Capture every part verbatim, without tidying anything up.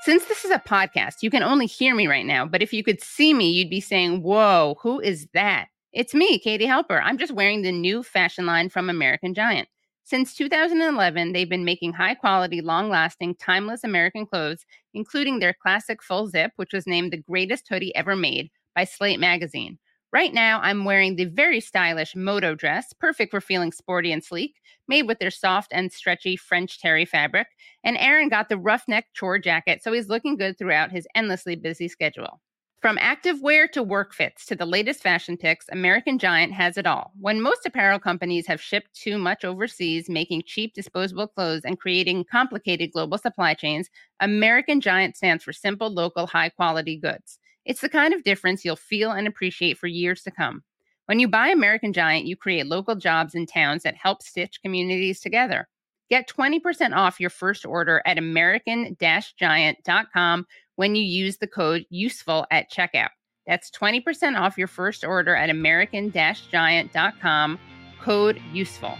Since this is a podcast, you can only hear me right now, but if you could see me, you'd be saying, whoa, who is that? It's me, Katie Halper. I'm just wearing the new fashion line from American Giant. Since two thousand eleven, they've been making high-quality, long-lasting, timeless American clothes, including their classic full zip, which was named the greatest hoodie ever made by Slate magazine. Right now, I'm wearing the very stylish Moto dress, perfect for feeling sporty and sleek, made with their soft and stretchy French terry fabric. And Aaron got the roughneck chore jacket, so he's looking good throughout his endlessly busy schedule. From activewear to work fits to the latest fashion picks, American Giant has it all. When most apparel companies have shipped too much overseas, making cheap disposable clothes and creating complicated global supply chains, American Giant stands for simple, local, high-quality goods. It's the kind of difference you'll feel and appreciate for years to come. When you buy American Giant, you create local jobs in towns that help stitch communities together. Get twenty percent off your first order at American Giant dot com when you use the code USEFUL at checkout. That's twenty percent off your first order at American Giant dot com, code USEFUL.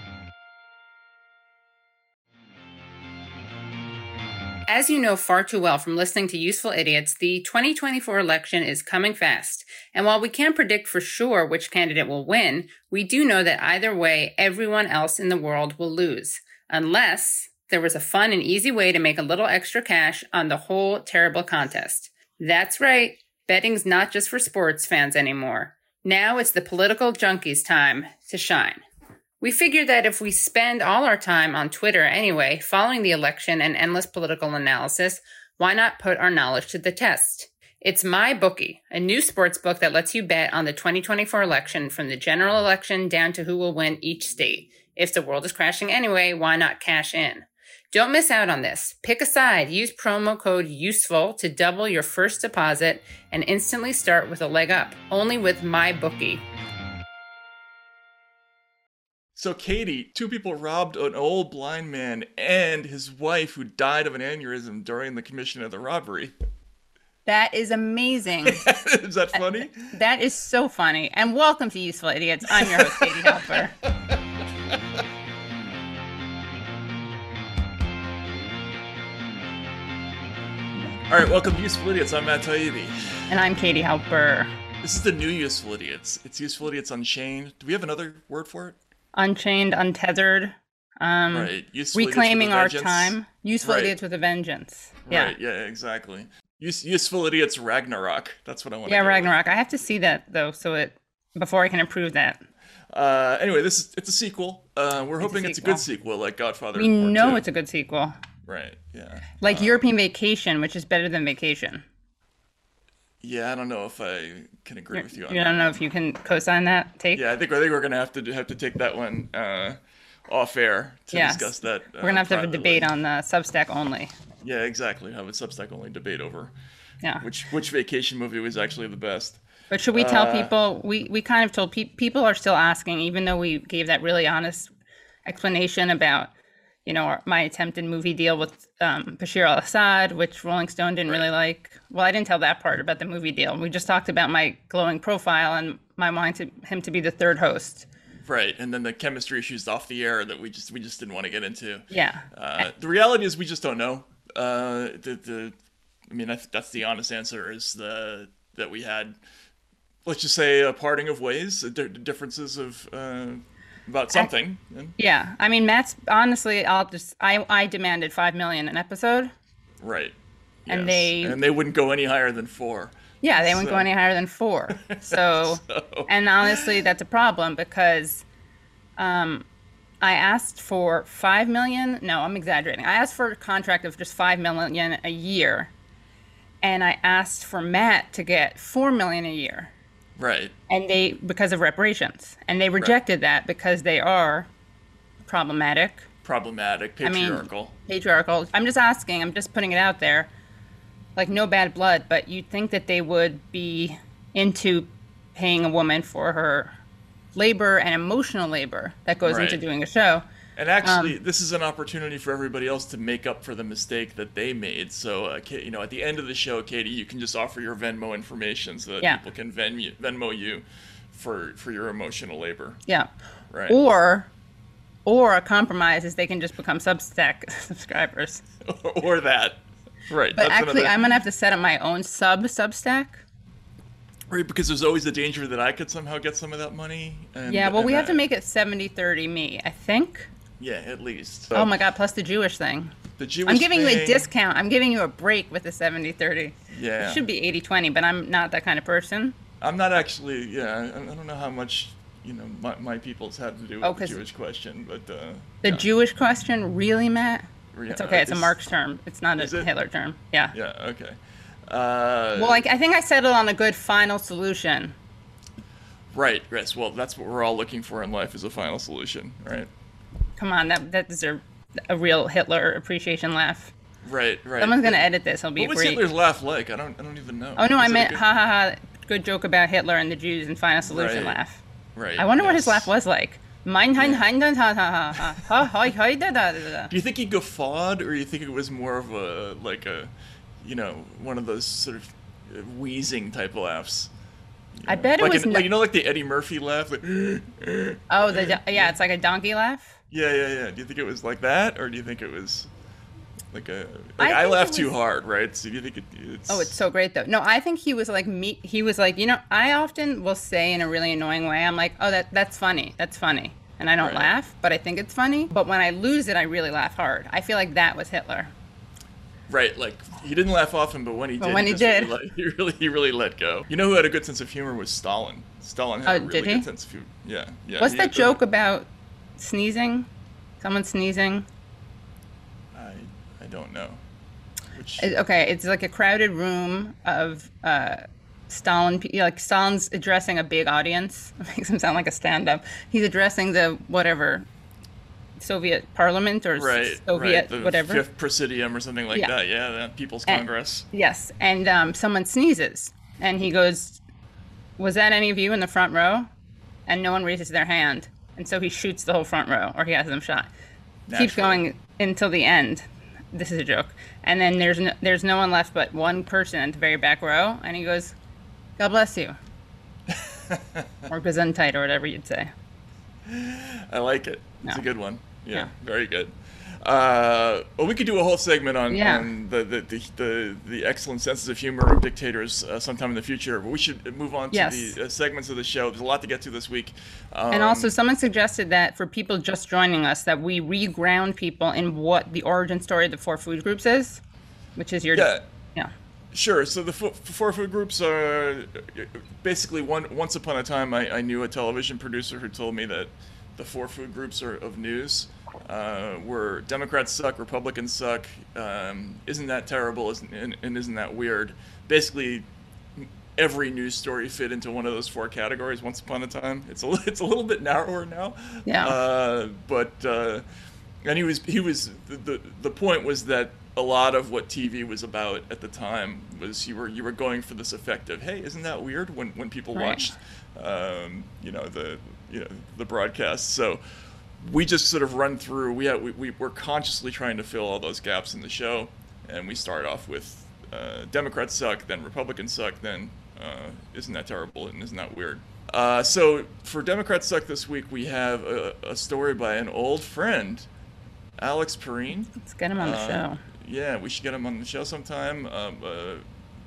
As you know far too well from listening to Useful Idiots, the twenty twenty-four election is coming fast. And while we can't predict for sure which candidate will win, we do know that either way, everyone else in the world will lose. Unless there was a fun and easy way to make a little extra cash on the whole terrible contest. That's right, betting's not just for sports fans anymore. Now it's the political junkies' time to shine. We figured that if we spend all our time on Twitter anyway, following the election and endless political analysis, why not put our knowledge to the test? It's MyBookie, a new sports book that lets you bet on the twenty twenty-four election from the general election down to who will win each state. If the world is crashing anyway, why not cash in? Don't miss out on this. Pick a side. Use promo code USEFUL to double your first deposit and instantly start with a leg up. Only with MyBookie. So, Katie, two people robbed an old blind man and his wife who died of an aneurysm during the commission of the robbery. That is amazing. Is that funny? That is so funny. And welcome to Useful Idiots. I'm your host, Katie Halper. All right, welcome to Useful Idiots. I'm Matt Taibbi. And I'm Katie Halper. This is the new Useful Idiots. It's Useful Idiots Unchained. Do we have another word for it? Unchained, untethered. Um, right. Useful reclaiming our vengeance. time. Useful right. Idiots with a vengeance. Yeah. Right, yeah, exactly. Use, useful Idiots Ragnarok. That's what I want to Yeah, go Ragnarok. with. I have to see that, though, so it before I can approve that. Uh, anyway, this is it's a sequel. Uh, we're It's a hoping it's a sequel. good sequel, like Godfather. We Part know two. it's a good sequel. Right, yeah. Like uh, European Vacation, which is better than Vacation. Yeah, I don't know if I can agree with you on You that. don't know if you can co-sign that take? Yeah, I think I think we're gonna have to do, have to take that one uh, off air to Yes. discuss that. Uh, We're going to have to have a privately. debate on the Substack only. Yeah, exactly. Have a Substack only debate over Yeah. which which vacation movie was actually the best. But should we tell Uh, people? We, we kind of told pe- people are still asking, even though we gave that really honest explanation about, you know, our, my attempted movie deal with um, Bashir al-Assad, which Rolling Stone didn't really like. Well, I didn't tell that part about the movie deal. We just talked about my glowing profile and my wanting to, him to be the third host. Right, and then the chemistry issues off the air that we just we just didn't want to get into. Yeah. Uh, the reality is we just don't know. Uh, the the, I mean, I think that's the honest answer is the that we had, let's just say, a parting of ways, di- differences of uh, about something. And, Yeah. I mean, Matt's honestly, I'll just I I demanded five million an episode. right. And yes. they- and they wouldn't go any higher than four. Yeah, they wouldn't So- go any higher than four. So, So- and honestly, that's a problem because um, I asked for five million. No, I'm exaggerating. I asked for a contract of just five million a year, and I asked for Matt to get four million a year, Right. and they because of reparations, and they rejected that because they are problematic, Problematic, I mean, patriarchal. patriarchal. I'm just asking. I'm just putting it out there. Like, no bad blood, but you'd think that they would be into paying a woman for her labor and emotional labor that goes into Right. doing a show. And actually, Um, this is an opportunity for everybody else to make up for the mistake that they made. So, uh, Ka- you know, at the end of the show, Katie, you can just offer your Venmo information so that Yeah. people can Venmo, Venmo you for for your emotional labor. Yeah. Right. Or, or a compromise is they can just become Substack subscribers. or that. Right. But That's actually, another, I'm gonna have to set up my own sub Substack. right, because there's always the danger that I could somehow get some of that money. And, Yeah, well, and we have I, to make it seventy thirty me, I think. Yeah, at least. Oh So my God, plus the Jewish thing. the Jewish I'm giving you a thing- discount. I'm giving you a break with the seventy thirty. Yeah. It should be eighty twenty, but I'm not that kind of person. I'm not actually. Yeah, I, I don't know how much you know my, my people's had to do with Oh, the 'cause Jewish question, but uh, The yeah. Jewish question, really, Matt? Yeah, It's okay. It's a it's- Marx term. It's not Is a it? Hitler term. Yeah. Yeah. Okay. Uh, Well, like I think I settled on a good final solution. right. Yes. Well, that's what we're all looking for in life is a final solution, right? Come on, that that deserves a real Hitler appreciation laugh. Right. Right. Someone's gonna edit this. It'll be What was great. Hitler's laugh like? I don't. I don't even know. Oh no, Was I it a meant good- ha ha ha. Good joke about Hitler and the Jews and final solution Right. laugh. Right. I wonder what his yes. laugh was like. Mein hein hein da ha ha ha ha ha ha ha da da da da. Do you think he guffawed, or do you think it was more of a like a, you know, one of those sort of wheezing type laughs? I bet it Like, was. an, no- like you know, like the Eddie Murphy laugh. Like, oh, the do- yeah, it's like a donkey laugh. yeah, yeah, yeah. Do you think it was like that, or do you think it was like a? I Like I, think laugh it too was- hard, right? So do you think it, it's? Oh, it's so great though. No, I think he was like me. He was like, you know, I often will say in a really annoying way, I'm like, oh, that that's funny. That's funny. And I don't Right. laugh, but I think it's funny. But when I lose it, I really laugh hard. I feel like that was Hitler. Right, like he didn't laugh often, but when he But did, when he just did. really, let- he really, he really let go. You know who had a good sense of humor was Stalin. Stalin had Oh, a really did he? good sense of humor. Yeah, yeah. What's he that had the- joke about sneezing? Someone sneezing? I, I don't know. Which, It- okay, it's like a crowded room of uh, Stalin. pe- Like Stalin's addressing a big audience. It makes him sound like a stand-up. He's addressing the whatever Soviet Parliament or s- right, Soviet right, the whatever. Fifth Presidium or something like Yeah. that. Yeah, the People's And- Congress. Yes, and um, someone sneezes, and he goes, "Was that any of you in the front row?" And no one raises their hand, and so he shoots the whole front row, or he has them shot. Keeps Naturally. going until the end. This is a joke, and then there's no, there's no one left but one person at the very back row, and he goes, "God bless you," or Gesundheit, or whatever you'd say. I like it. It's No. a good one. Yeah, Yeah. very good. Uh, well, we could do a whole segment on, Yeah. on the, the, the, the, the excellent senses of humor of dictators uh, sometime in the future. But we should move on to Yes. the uh, segments of the show. There's a lot to get to this week. Um, And also, someone suggested that for people just joining us, that we reground people in what the origin story of the four food groups is, which is your Yeah. yeah. Sure. So the fo- four food groups are basically one. Once upon a time, I, I knew a television producer who told me that the four food groups are, of news uh, were Democrats suck, Republicans suck. Um, isn't that terrible? Isn't and, and isn't that weird? Basically, every news story fit into one of those four categories. Once upon a time, it's a li- it's a little bit narrower now. Yeah. Uh, but uh, and he was he was the, the the point was that a lot of what T V was about at the time was you were you were going for this effect of, hey, isn't that weird when, when people Right. watched um, you know the you know the broadcast. So we just sort of run through we have, we, we we're consciously trying to fill all those gaps in the show, and we start off with uh, Democrats suck, then Republicans suck, then uh, isn't that terrible and isn't that weird. Uh, so for Democrats suck this week we have a, a story by an old friend, Alex Perrine. Let's get him on the Uh, show. Yeah, we should get him on the show sometime. Um, uh,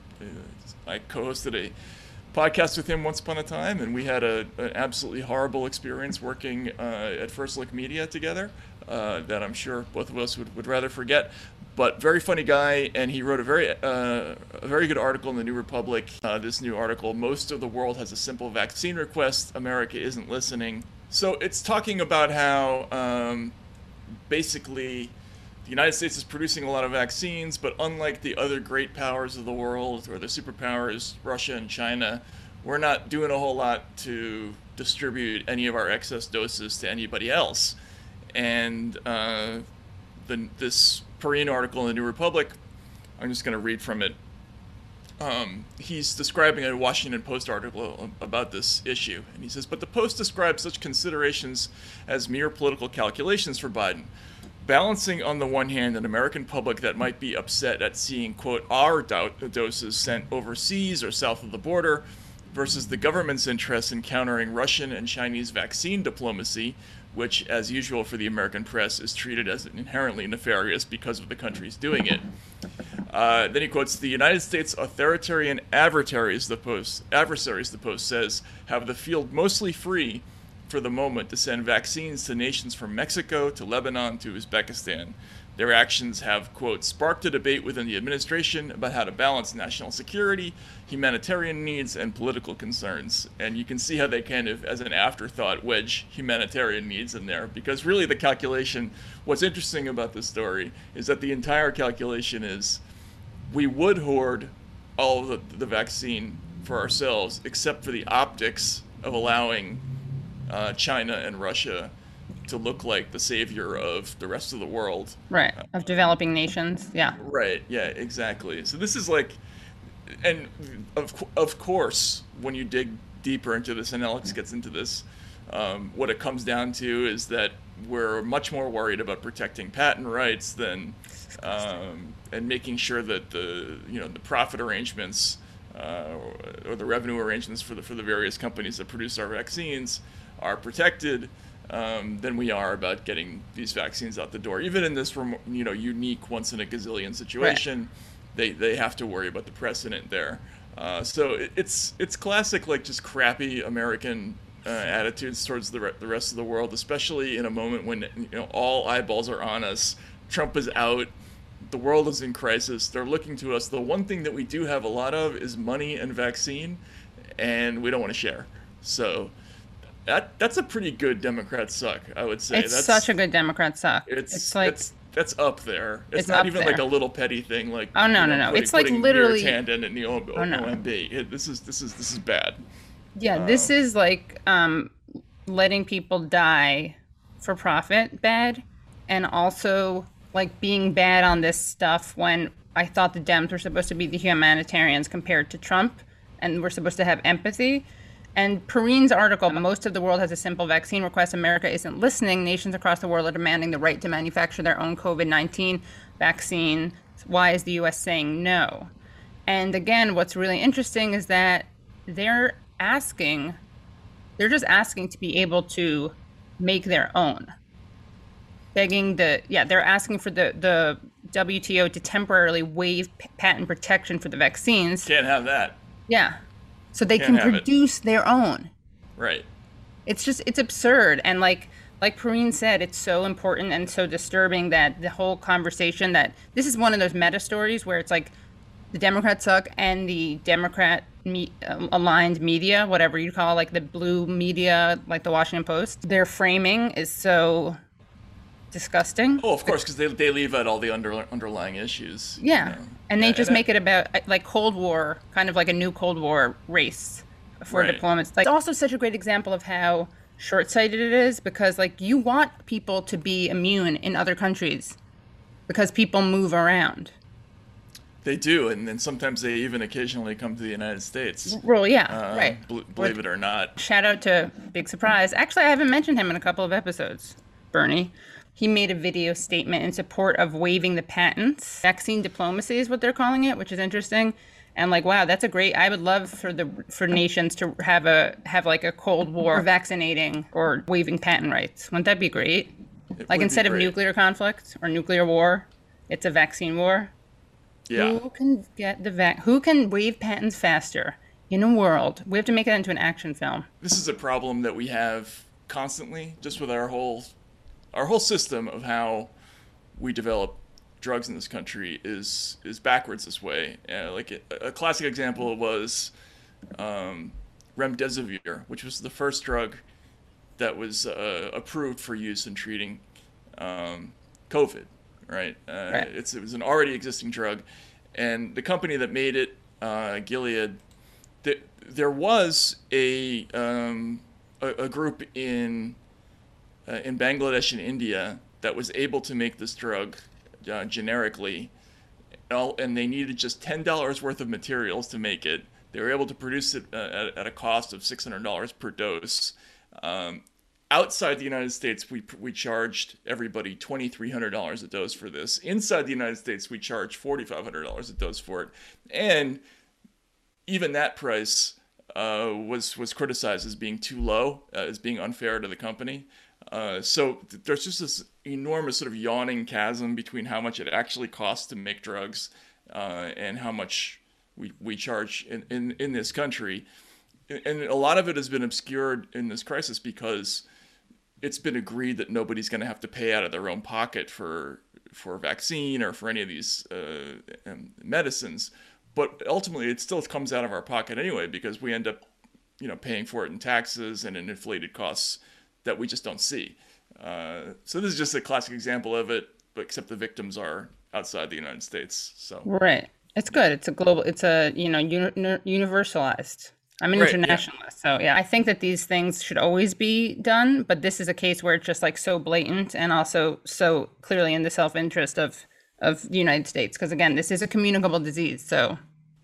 I co-hosted a podcast with him once upon a time, and we had a, an absolutely horrible experience working uh, at First Look Media together uh, that I'm sure both of us would, would rather forget. But very funny guy, and he wrote a very uh, a very good article in the New Republic. Uh, this new article, most of the world has a simple vaccine request. America isn't listening. So it's talking about how um, basically the United States is producing a lot of vaccines, but unlike the other great powers of the world or the superpowers, Russia and China, we're not doing a whole lot to distribute any of our excess doses to anybody else. And uh, the, this Perrine article in the New Republic, I'm just going to read from it. Um, he's describing a Washington Post article about this issue. And he says, but the Post describes such considerations as mere political calculations for Biden. Balancing on the one hand an American public that might be upset at seeing, quote, our do- doses sent overseas or south of the border versus the government's interest in countering Russian and Chinese vaccine diplomacy, which, as usual for the American press, is treated as inherently nefarious because of the countries doing it. Uh, then he quotes the United States authoritarian adversaries. The post adversaries. The post says have the field mostly free for the moment to send vaccines to nations from Mexico to Lebanon to Uzbekistan. Their actions have, quote, sparked a debate within the administration about how to balance national security, humanitarian needs, and political concerns. And you can see how they kind of, as an afterthought, wedge humanitarian needs in there. Because really the calculation, what's interesting about this story is that the entire calculation is we would hoard all of the, the vaccine for ourselves, except for the optics of allowing uh, China and Russia to look like the savior of the rest of the world. Right. Of developing nations. Yeah. Right. Yeah, exactly. So this is like, and of, of course, when you dig deeper into this, and Alex gets into this, um, what it comes down to is that we're much more worried about protecting patent rights than, um, and making sure that the, you know, the profit arrangements uh, or, or the revenue arrangements for the, for the various companies that produce our vaccines are protected. Um, than we are about getting these vaccines out the door. Even in this, you know, unique once in a gazillion situation, right. they they have to worry about the precedent there. Uh, so it, it's it's classic, like just crappy American uh, attitudes towards the re- the rest of the world, especially in a moment when, you know, all eyeballs are on us. Trump is out. The world is in crisis. They're looking to us. The one thing that we do have a lot of is money and vaccine, and we don't want to share. So. That that's a pretty good Democrat suck, I would say. It's that's, such a good Democrat suck. It's, it's like that's, that's up there. It's, it's not up even there. like a little petty thing like oh no you know, no no. Putting, it's like putting literally Tandon in the O M B. Oh, no. It, this is this is this is bad. Yeah, um, this is like um, letting people die for profit bad, and also like being bad on this stuff when I thought the Dems were supposed to be the humanitarians compared to Trump, and we're supposed to have empathy. And Perrine's article, most of the world has a simple vaccine request. America isn't listening. Nations across the world are demanding the right to manufacture their own COVID nineteen vaccine. Why is the U S saying no? And again, what's really interesting is that they're asking, they're just asking to be able to make their own. Begging the, yeah, they're asking for the, the W T O to temporarily waive p- patent protection for the vaccines. Can't have that. Yeah. So they Can't can produce it. their own. Right. It's just, it's absurd. And like, like Perrine said, it's so important and so disturbing that the whole conversation that this is one of those meta stories where it's like the Democrats suck and the Democrat me, uh, aligned media, whatever you call it, like the blue media, like the Washington Post, their framing is so disgusting. Oh, of course, because they, they leave out all the under, underlying issues. Yeah. You know? And they yeah, just and make it about like Cold War, kind of like a new Cold War race for right. diplomats. Like, it's also such a great example of how short-sighted it is, because like you want people to be immune in other countries because people move around. They do, and then sometimes they even occasionally come to the United States. Well, yeah, uh, right. B- believe it or not. Shout out to Big Surprise. Actually, I haven't mentioned him in a couple of episodes, Bernie. He made a video statement in support of waiving the patents. Vaccine diplomacy is what they're calling it, which is interesting. And like, wow, that's a great. I would love for the for nations to have a have like a Cold War vaccinating or waiving patent rights. Wouldn't that be great? It like instead of great. nuclear conflict or nuclear war, it's a vaccine war. Yeah. Who can get the vac? Who can waive patents faster in a world? We have to make that into an action film. This is a problem that we have constantly, just with our whole. Our whole system of how we develop drugs in this country is is backwards this way. Uh, like a, a classic example was um, remdesivir, which was the first drug that was uh, approved for use in treating um, COVID. Right? Uh, right. It's it was an already existing drug, and the company that made it, uh, Gilead, th- there was a, um, a a group in. Uh, in Bangladesh and India that was able to make this drug uh, generically, and they needed just ten dollars worth of materials to make it. They were able to produce it uh, at, at a cost of six hundred dollars per dose. Um, outside the United States, we we charged everybody two thousand three hundred dollars a dose for this. Inside the United States, we charged four thousand five hundred dollars a dose for it. And even that price uh, was, was criticized as being too low, uh, as being unfair to the company. Uh, so th- there's just this enormous sort of yawning chasm between how much it actually costs to make drugs uh, and how much we, we charge in, in, in this country. And a lot of it has been obscured in this crisis because it's been agreed that nobody's going to have to pay out of their own pocket for for a vaccine or for any of these uh, um, medicines. But ultimately, it still comes out of our pocket anyway, because we end up, you know, paying for it in taxes and in inflated costs that we just don't see. Uh, so this is just a classic example of it, but except the victims are outside the United States. So right, it's good. It's a global. It's a you know uni- universalized. I'm an right, internationalist, yeah. So yeah, I think that these things should always be done, but this is a case where it's just like so blatant and also so clearly in the self-interest of of the United States. Because again, this is a communicable disease, so.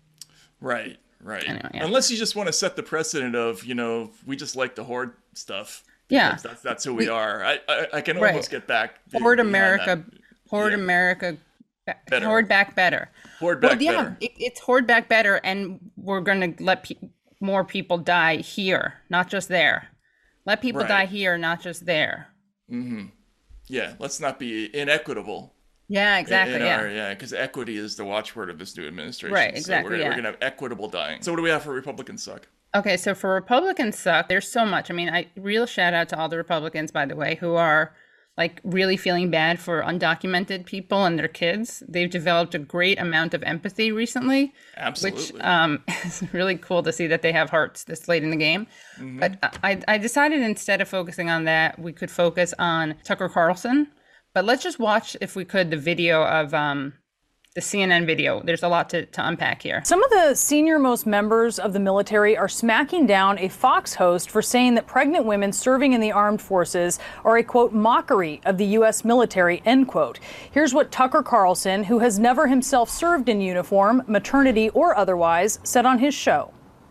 Right, right. Anyway, yeah. Unless you just want to set the precedent of, you know, we just like to hoard stuff. Yeah. That's, that's who we, we are. I, I, I can right. almost get back. Hoard America, that. hoard yeah. America, better. hoard back better. Hoard back well, yeah, better. It, it's hoard back better, and we're going to let pe- more people die here, not just there. Let people right. die here, not just there. Mm-hmm. Yeah, let's not be inequitable. Yeah, exactly. In, in yeah, our, yeah, because equity is the watchword of this new administration. Right, exactly. So we're, yeah. we're gonna have equitable dying. So what do we have for Republicans suck? Okay, so for Republicans suck, there's so much. I mean, I real shout out to all the Republicans, by the way, who are like really feeling bad for undocumented people and their kids. They've developed a great amount of empathy recently. Absolutely. Which um, is really cool to see that they have hearts this late in the game. Mm-hmm. But I, I decided instead of focusing on that, we could focus on Tucker Carlson. But let's just watch, if we could, the video of um, the C N N video. There's a lot to, to unpack here. Some of the senior-most members of the military are smacking down a Fox host for saying that pregnant women serving in the armed forces are a, quote, mockery of the U S military, end quote. Here's what Tucker Carlson, who has never himself served in uniform, maternity or otherwise, said on his show.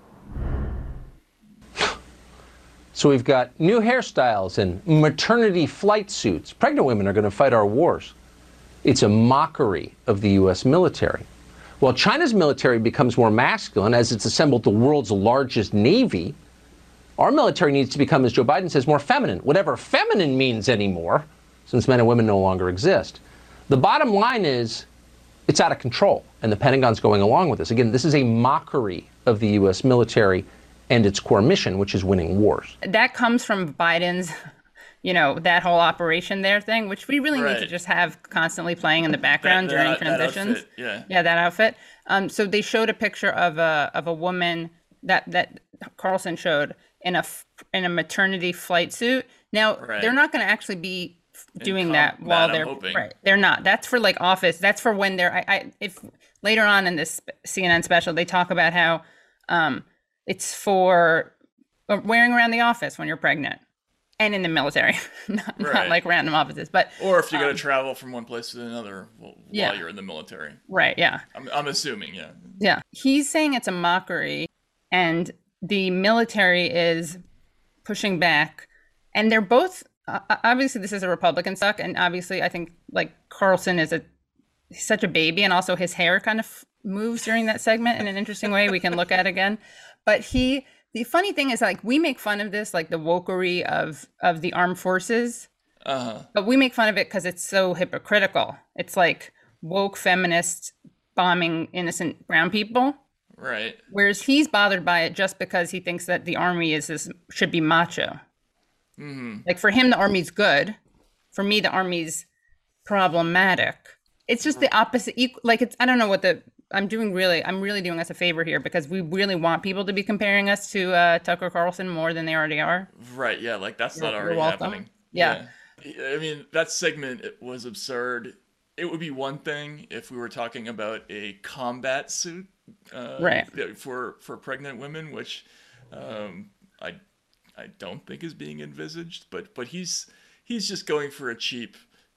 So we've got new hairstyles and maternity flight suits. Pregnant women are going to fight our wars. It's a mockery of the U S military. While China's military becomes more masculine as it's assembled the world's largest navy, our military needs to become, as Joe Biden says, more feminine, whatever feminine means anymore, since men and women no longer exist. The bottom line is it's out of control, and the Pentagon's going along with this. Again, this is a mockery of the U S military and its core mission, which is winning wars. That comes from Biden's, you know, that whole operation there thing, which we really right. need to just have constantly playing in the background that, during that, transitions. That outfit, yeah, yeah, that outfit. Um, so they showed a picture of a of a woman that that Carlson showed in a in a maternity flight suit. Now right. they're not going to actually be doing com- that while they're hoping. right. They're not. That's for like office. That's for when they're. I, I if later on in this C N N special they talk about how um, it's for wearing around the office when you're pregnant and in the military, not, right. not like random offices, but or if you got to um, travel from one place to another while yeah. you're in the military. Right. Yeah. I'm, I'm assuming. Yeah. Yeah. He's saying it's a mockery, and the military is pushing back, and they're both uh, obviously this is a Republican suck, and obviously I think like Carlson is a he's such a baby, and also his hair kind of moves during that segment in an interesting way we can look at again. But he, the funny thing is, like, we make fun of this, like the wokery of of the armed forces, uh-huh. but we make fun of it because it's so hypocritical. It's like woke feminists bombing innocent brown people. Right. Whereas he's bothered by it just because he thinks that the army is this, should be macho. Mm-hmm. Like for him, the army's good. For me, the army's problematic. It's just the opposite. Like it's, I don't know what the, I'm doing really, I'm really doing us a favor here because we really want people to be comparing us to uh, Tucker Carlson more than they already are. Right. Yeah. Like that's You're, not already happening. Yeah. yeah. I mean, that segment it was absurd. It would be one thing if we were talking about a combat suit, uh, right. for, for pregnant women, which um, I I don't think is being envisaged, but but he's he's just going for a cheap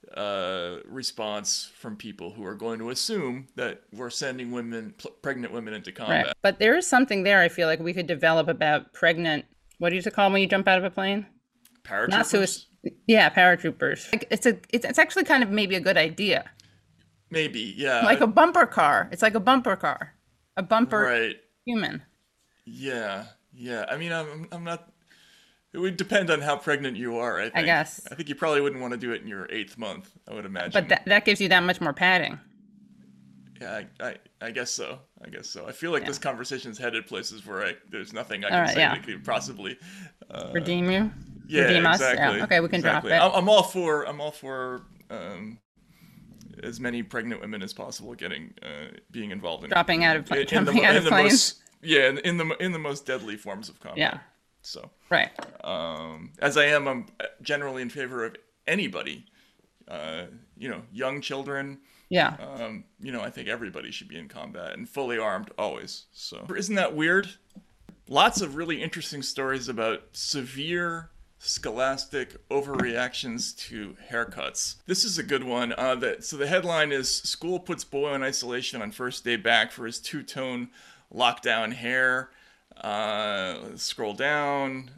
uh, response from people who are going to assume that we're sending women, pl- pregnant women into combat. Right. But there is something there I feel like we could develop about pregnant, what do you call when you jump out of a plane? Paratroopers? Not suicide. Yeah, paratroopers. Like it's a it's, it's actually kind of maybe a good idea. Maybe, yeah. Like a bumper car. It's like a bumper car. A bumper right. human. Yeah, yeah. I mean, I'm I'm not. It would depend on how pregnant you are, I think. I guess. I think you probably wouldn't want to do it in your eighth month, I would imagine. But that that gives you that much more padding. Yeah, I, I, I guess so. I guess so. I feel like Yeah. this conversation is headed places where I there's nothing I All can right, say yeah. that could possibly uh, Redeem you? yeah, Redeem us? exactly. Yeah. Okay, we can exactly. drop it. I'm, I'm all for I'm all for um, as many pregnant women as possible getting uh, being involved in Dropping out of pla- in, in the, jumping out in of the planes. most yeah in, in the in the most deadly forms of combat. Yeah. So Right. um, as I am, I'm generally in favor of anybody. Uh, you know, young children. Yeah. Um, you know, I think everybody should be in combat and fully armed always. So isn't that weird? Lots of really interesting stories about severe scholastic overreactions to haircuts. This is a good one. Uh, that so the headline is "School puts boy in isolation on first day back for his two-tone lockdown hair." Uh, let's scroll down.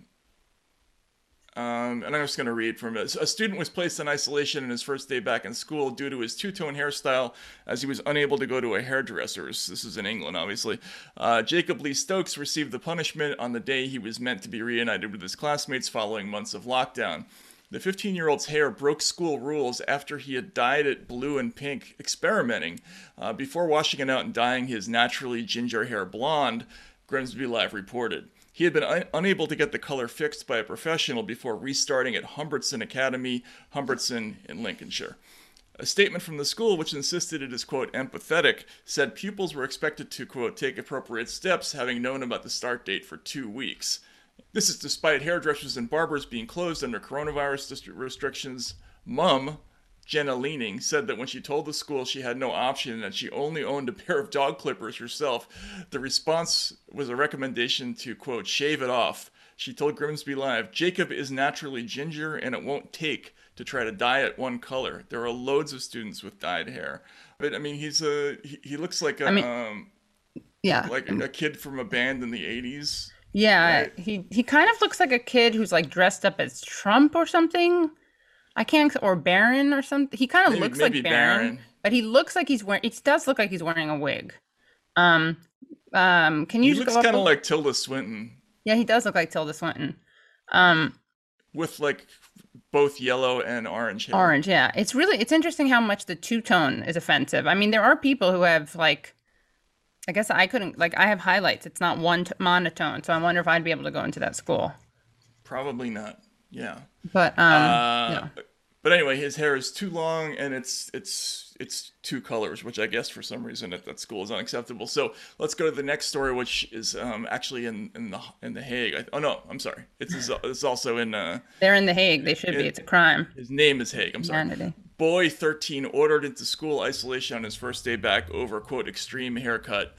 Um, and I'm just going to read from it. A student was placed in isolation in his first day back in school due to his two-tone hairstyle as he was unable to go to a hairdresser's. This is in England, obviously. Uh, Jacob Lee Stokes received the punishment on the day he was meant to be reunited with his classmates following months of lockdown. The fifteen-year-old's hair broke school rules after he had dyed it blue and pink, experimenting. Uh, before washing it out and dyeing his naturally ginger hair blonde, Grimsby Live reported. He had been un- unable to get the color fixed by a professional before restarting at Humbertson Academy, Humbertson in Lincolnshire. A statement from the school, which insisted it is, quote, empathetic, said pupils were expected to, quote, take appropriate steps, having known about the start date for two weeks. This is despite hairdressers and barbers being closed under coronavirus dist- restrictions. Mum, Jenna Leaning, said that when she told the school she had no option and that she only owned a pair of dog clippers herself, the response was a recommendation to, quote, shave it off. She told Grimsby Live, Jacob is naturally ginger and it won't take to try to dye it one color. There are loads of students with dyed hair. But, I mean, he's a, he, he looks like a, I mean, um, Yeah. like a, a kid from a band in the eighties. Yeah. Right. He, he kind of looks like a kid who's like dressed up as Trump or something. I can't, or Barron or something. He kind of Maybe- looks maybe like Barron, Barron. but he looks like he's wearing, it does look like he's wearing a wig. Um, um, can you He just looks go up kind a- of like Tilda Swinton Yeah, he does look like Tilda Swinton. Um, with like both yellow and orange hair. Orange, yeah. It's really, it's interesting how much the two-tone is offensive. I mean, there are people who have like, I guess I couldn't, like I have highlights. It's not one t- monotone. So I wonder if I'd be able to go into that school. Probably not. Yeah. But, um, Uh, yeah. But anyway, his hair is too long and it's it's it's two colors, which I guess for some reason at that school is unacceptable. So let's go to the next story, which is um, actually in, in the in the Hague. I, oh no, I'm sorry. It's it's also in. Uh, They're in The Hague. They should be. it- It's a crime. his name is Hague. I'm sorry. Humanity. Boy thirteen ordered into school isolation on his first day back over, quote, extreme haircut.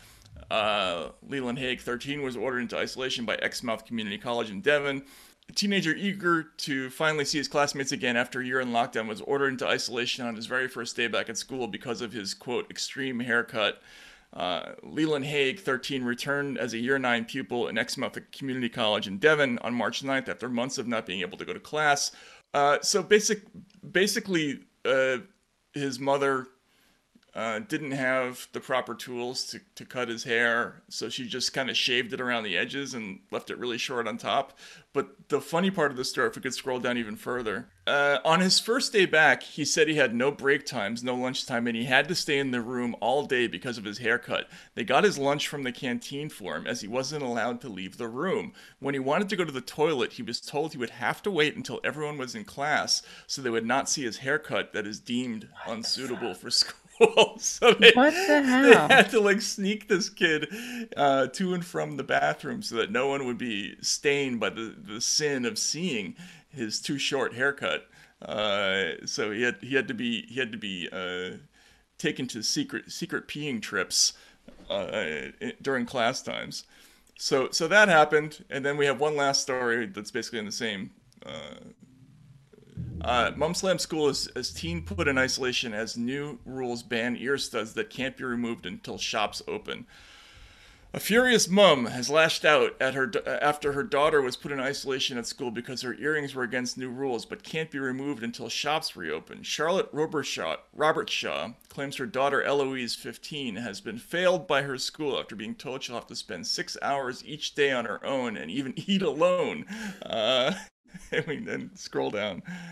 Uh, Leland Hague, thirteen, was ordered into isolation by Exmouth Community College in Devon. A teenager eager to finally see his classmates again after a year in lockdown was ordered into isolation on his very first day back at school because of his, quote, extreme haircut. Uh, Leland Hague, thirteen, returned as a year nine pupil in Exmouth Community College in Devon on March ninth after months of not being able to go to class. Uh, so basic, basically, uh, his mother uh, didn't have the proper tools to, to cut his hair, so she just kind of shaved it around the edges and left it really short on top. But the funny part of the story, if we could scroll down even further, uh, on his first day back, he said he had no break times, no lunch time, and he had to stay in the room all day because of his haircut. They got his lunch from the canteen for him, as he wasn't allowed to leave the room. When he wanted to go to the toilet, he was told he would have to wait until everyone was in class so they would not see his haircut that is deemed unsuitable for school. So they, What the they hell? had to like sneak this kid uh, to and from the bathroom so that no one would be stained by the, the sin of seeing his too short haircut. Uh, so he had he had to be he had to be uh, taken to secret secret peeing trips uh, during class times. So so that happened, and then we have one last story that's basically in the same. Uh, Uh, Mum Slam School is as teen put in isolation as new rules ban ear studs that can't be removed until shops open. A furious mum has lashed out at her after her daughter was put in isolation at school because her earrings were against new rules but can't be removed until shops reopen. Charlotte Robertshaw, Robertshaw claims her daughter Eloise, fifteen, has been failed by her school after being told she'll have to spend six hours each day on her own and even eat alone. Uh, I mean, then scroll down.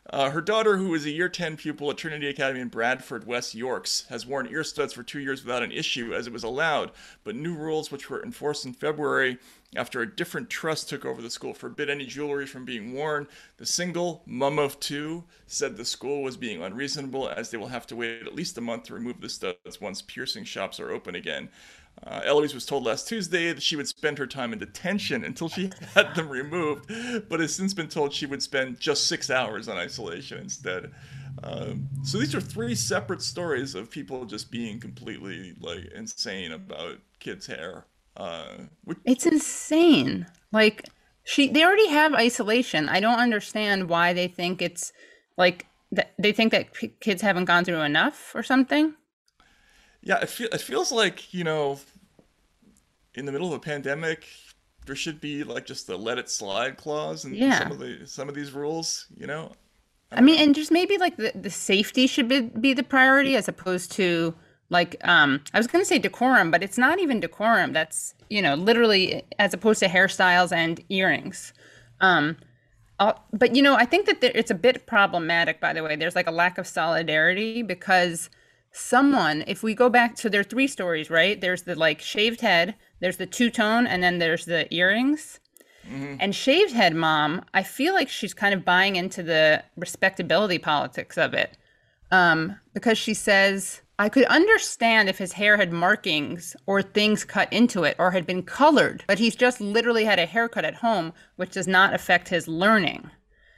Uh, her daughter, who is a year ten pupil at Trinity Academy in Bradford, West Yorks, has worn ear studs for two years without an issue as it was allowed, but new rules which were enforced in February after a different trust took over the school forbid any jewelry from being worn. The single mum of two said the school was being unreasonable as they will have to wait at least a month to remove the studs once piercing shops are open again. Uh, Eloise was told last Tuesday that she would spend her time in detention until she had them removed, but has since been told she would spend just six hours on isolation instead. Um, so these are three separate stories of people just being completely like insane about kids' hair. Uh, which... It's insane. Like she, they already have isolation. I don't understand why they think it's like th- they think that p- kids haven't gone through enough or something. Yeah, it, feel, it feels like, you know, in the middle of a pandemic, there should be like just a let it slide clause in yeah. some of the some of these rules, you know? I, I mean, know. And just maybe like the, the safety should be, be the priority as opposed to like, um, I was going to say decorum, but it's not even decorum. That's, you know, literally as opposed to hairstyles and earrings. Um, I'll, but, you know, I think that there, it's a bit problematic, by the way. There's like a lack of solidarity because someone, if we go back to their three stories, right? There's the like shaved head, there's the two-tone, and then there's the earrings. Mm-hmm. And shaved head mom, I feel like she's kind of buying into the respectability politics of it. Um, because she says, I could understand if his hair had markings or things cut into it or had been colored, but he's just literally had a haircut at home, which does not affect his learning.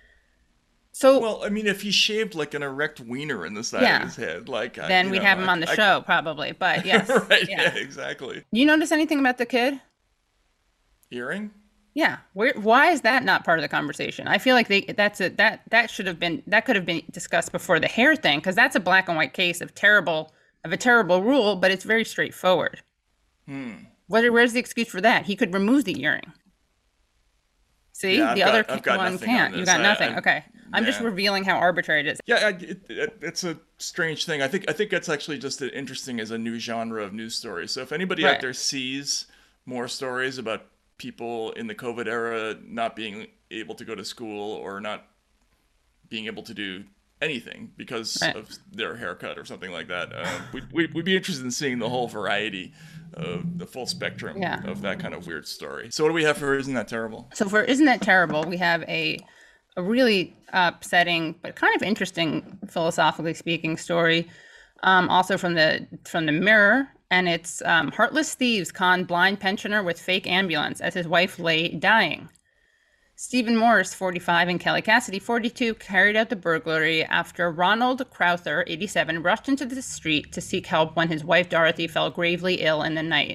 So, well, I mean, if he shaved like an erect wiener in the side yeah, of his head, like then I, we'd know, have him I, on the I, show, I, probably. But yes, right? Yeah. Yeah, exactly. You notice anything about the kid? Earring? Yeah. Where? Why is that not part of the conversation? I feel like they that's a that that should have been that could have been discussed before the hair thing because that's a black and white case of terrible of a terrible rule, but it's very straightforward. Hmm. What? Where's the excuse for that? He could remove the earring. See, yeah, the got, other I've got one can't. On You got I, nothing. I, okay, I'm yeah. just revealing how arbitrary it is. Yeah, it, it, it's a strange thing. I think I think that's actually just as interesting as a new genre of news stories. So if anybody right. out there sees more stories about people in the COVID era not being able to go to school or not being able to do anything because right. of their haircut or something like that, uh, we'd, we'd, we'd be interested in seeing the whole variety of the full spectrum yeah. of that kind of weird story. So what do we have for Isn't That Terrible? So for Isn't That Terrible, we have a a really upsetting but kind of interesting, philosophically speaking, story, um, also from the from the Mirror, and it's um, heartless thieves con blind pensioner with fake ambulance as his wife lay dying. Stephen Morris, forty-five, and Kelly Cassidy, forty-two, carried out the burglary after Ronald Crowther, eighty-seven, rushed into the street to seek help when his wife Dorothy fell gravely ill in the night.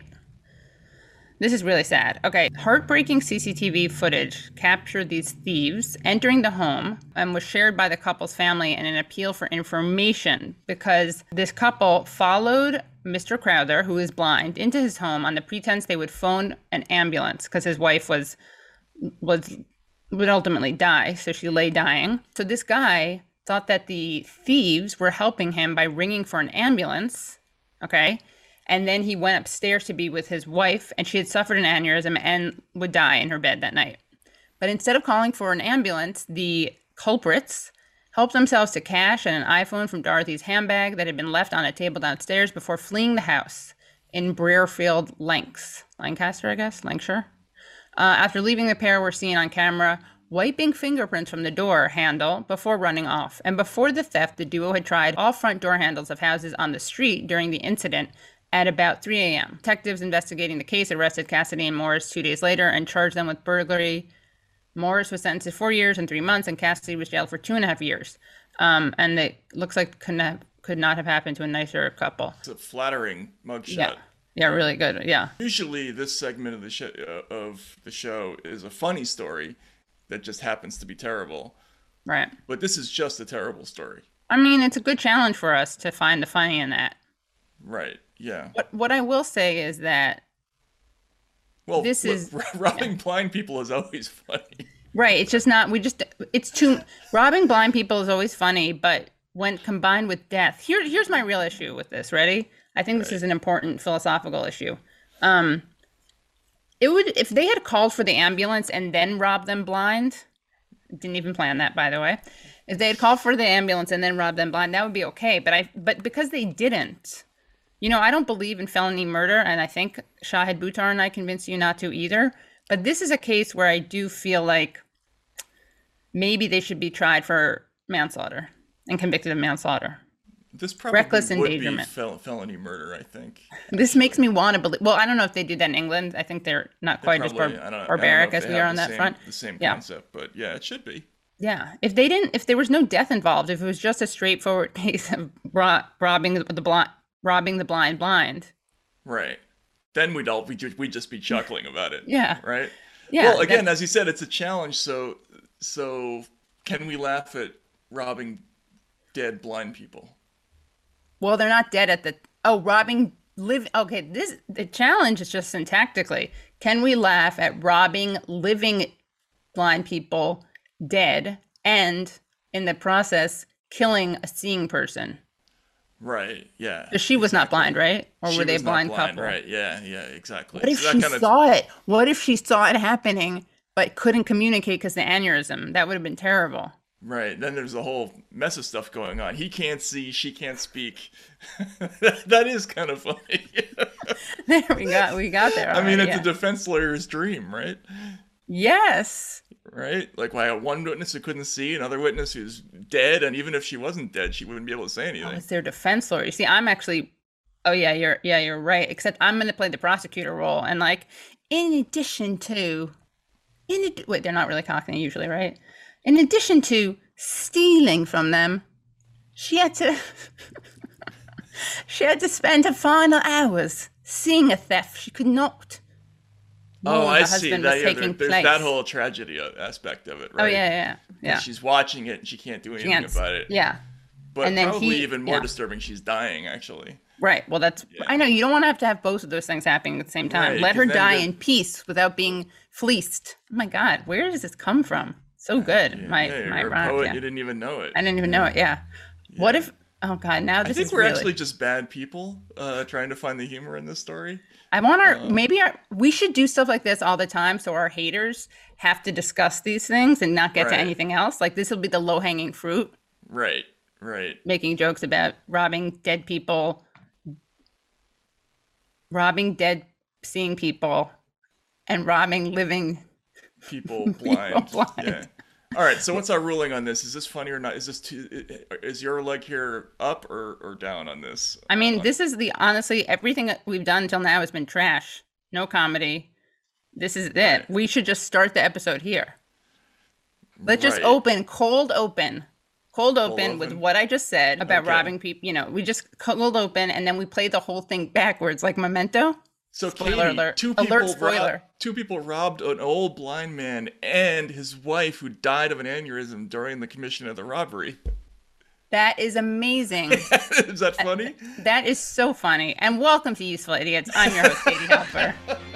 This is really sad. Okay, heartbreaking C C T V footage captured these thieves entering the home and was shared by the couple's family in an appeal for information because this couple followed Mister Crowther, who is blind, into his home on the pretense they would phone an ambulance because his wife was was would ultimately die, so she lay dying. So this guy thought that the thieves were helping him by ringing for an ambulance, okay? And then he went upstairs to be with his wife, and she had suffered an aneurysm and would die in her bed that night. But instead of calling for an ambulance, the culprits helped themselves to cash and an iPhone from Dorothy's handbag that had been left on a table downstairs before fleeing the house in Brearfield, Lancs. Lancaster, I guess? Lancashire? Uh, after leaving, the pair were seen on camera wiping fingerprints from the door handle before running off. And before the theft, the duo had tried all front door handles of houses on the street during the incident at about three a.m. Detectives investigating the case arrested Cassidy and Morris two days later and charged them with burglary. Morris was sentenced to four years and three months, and Cassidy was jailed for two and a half years. Um, and it looks like could not, could not have happened to a nicer couple. It's a flattering mugshot. Yeah. Yeah, really good. Yeah. Usually, this segment of the show uh, of the show is a funny story that just happens to be terrible. Right. But this is just a terrible story. I mean, it's a good challenge for us to find the funny in that. Right. Yeah. What What I will say is that. Well, this look, is robbing yeah. blind people is always funny. Right. It's just not. We just. It's too. Robbing blind people is always funny, but when combined with death, here here's my real issue with this. Ready? I think this right. is an important philosophical issue. Um, it would if they had called for the ambulance and then robbed them blind. Didn't even plan that, by the way. If they had called for the ambulance and then robbed them blind, that would be okay. But I, but because they didn't, you know, I don't believe in felony murder, and I think Shahid Buttar and I convinced you not to either. But this is a case where I do feel like maybe they should be tried for manslaughter and convicted of manslaughter. This probably Reckless would be endangerment. fel- felony murder, I think. This makes me want to believe. Well, I don't know if they did that in England. I think they're not They're quite as probably- bar- I don't- I don't barbaric know if as they we have are on the that same- front. The same Yeah. concept, but yeah, it should be. Yeah, if they didn't, if there was no death involved, if it was just a straightforward case of ro- robbing the, the blind, robbing the blind blind. Right. Then we'd all we'd, ju- we'd just be chuckling about it. Yeah. Right. Yeah. Well, again, that- as you said, it's a challenge. So, so can we laugh at robbing dead blind people? well, they're not dead at the. Oh, robbing live. Okay, this the challenge is just syntactically. Can we laugh at robbing living blind people dead and in the process killing a seeing person? Right. Yeah. 'Cause she was not exactly. blind, right? Or She were they was not blind, blind, couple? Right. Yeah. Yeah. Exactly. What if So that she kind of- saw it? What if she saw it happening but couldn't communicate because the aneurysm? That would have been terrible. Right. Then there's a whole mess of stuff going on. He can't see. She can't speak. That is kind of funny. There we got we got there. I mean, already, it's yeah. a defense lawyer's dream, right? Yes. Right? Like, why one witness who couldn't see, another witness who's dead, and even if she wasn't dead, she wouldn't be able to say Oh, anything. it's their defense lawyer. You see, I'm actually. Oh yeah, you're yeah you're right. Except I'm going to play the prosecutor role, and like, in addition to, in ad- wait, they're not really Cockney usually, right? In addition to stealing from them, she had to. She had to spend her final hours seeing a theft she could not. Oh, warn I her see. husband That, was yeah, there- taking there's place. that whole tragedy a- aspect of it, right? Oh yeah, yeah, yeah. And she's watching it and she can't do anything Can't- about it. Yeah. But and then probably he- even more yeah. disturbing, she's dying, actually. Right. Well, that's. Yeah. I know you don't want to have to have both of those things happening at the same time. Right, Let her 'cause then die the- in peace without being fleeced. Oh my God, where does this come from? So good, my yeah, my you're a rhyme, poet, yeah. you didn't even know it. I didn't even know it. Yeah. What if? Oh God, now I this think is we're really. actually just bad people uh, trying to find the humor in this story. I want our maybe our we should do stuff like this all the time so our haters have to discuss these things and not get to Right. anything else. Like this will be the low hanging fruit. Right, right. Making jokes about robbing dead people, robbing dead seeing people, and robbing living. People blind. blind. Yeah. All right. So what's our ruling on this? Is this funny or not? Is this too, is your leg here up or, or down on this? I mean, Uh, this is the honestly everything that we've done until now has been trash. No comedy. This is it. Right. We should just start the episode here. Let's just Right. open, cold open, cold open with open. what I just said about Okay. robbing people. You know, we just cold open and then we play the whole thing backwards, like Memento. So Spoiler Katie, alert. two Alert people spoiler. rob- two people robbed an old blind man and his wife who died of an aneurysm during the commission of the robbery. That is amazing. Is that funny? That is so funny. And welcome to Useful Idiots. I'm your host, Katie Halper.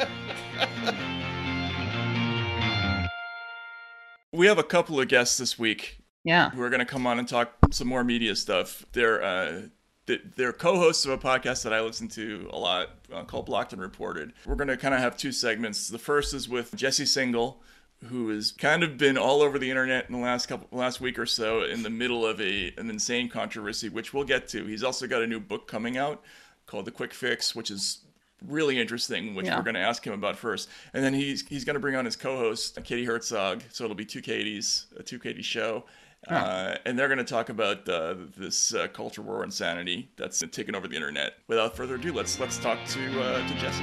We have a couple of guests this week Yeah. who are going to come on and talk some more media stuff. They're uh, th- they're co-hosts of a podcast that I listen to a lot uh, called Blocked and Reported. We're going to kind of have two segments. The first is with Jesse Singal, who has kind of been all over the internet in the last couple last week or so in the middle of a an insane controversy, which we'll get to. He's also got a new book coming out called The Quick Fix, which is really interesting, which Yeah. we're going to ask him about first. And then he's he's going to bring on his co-host, Katie Herzog, so it'll be two Katies, a two Katie show. Uh, and they're going to talk about uh, this uh, culture war insanity that's taken over the internet. Without further ado, let's let's talk to uh, to Jesse.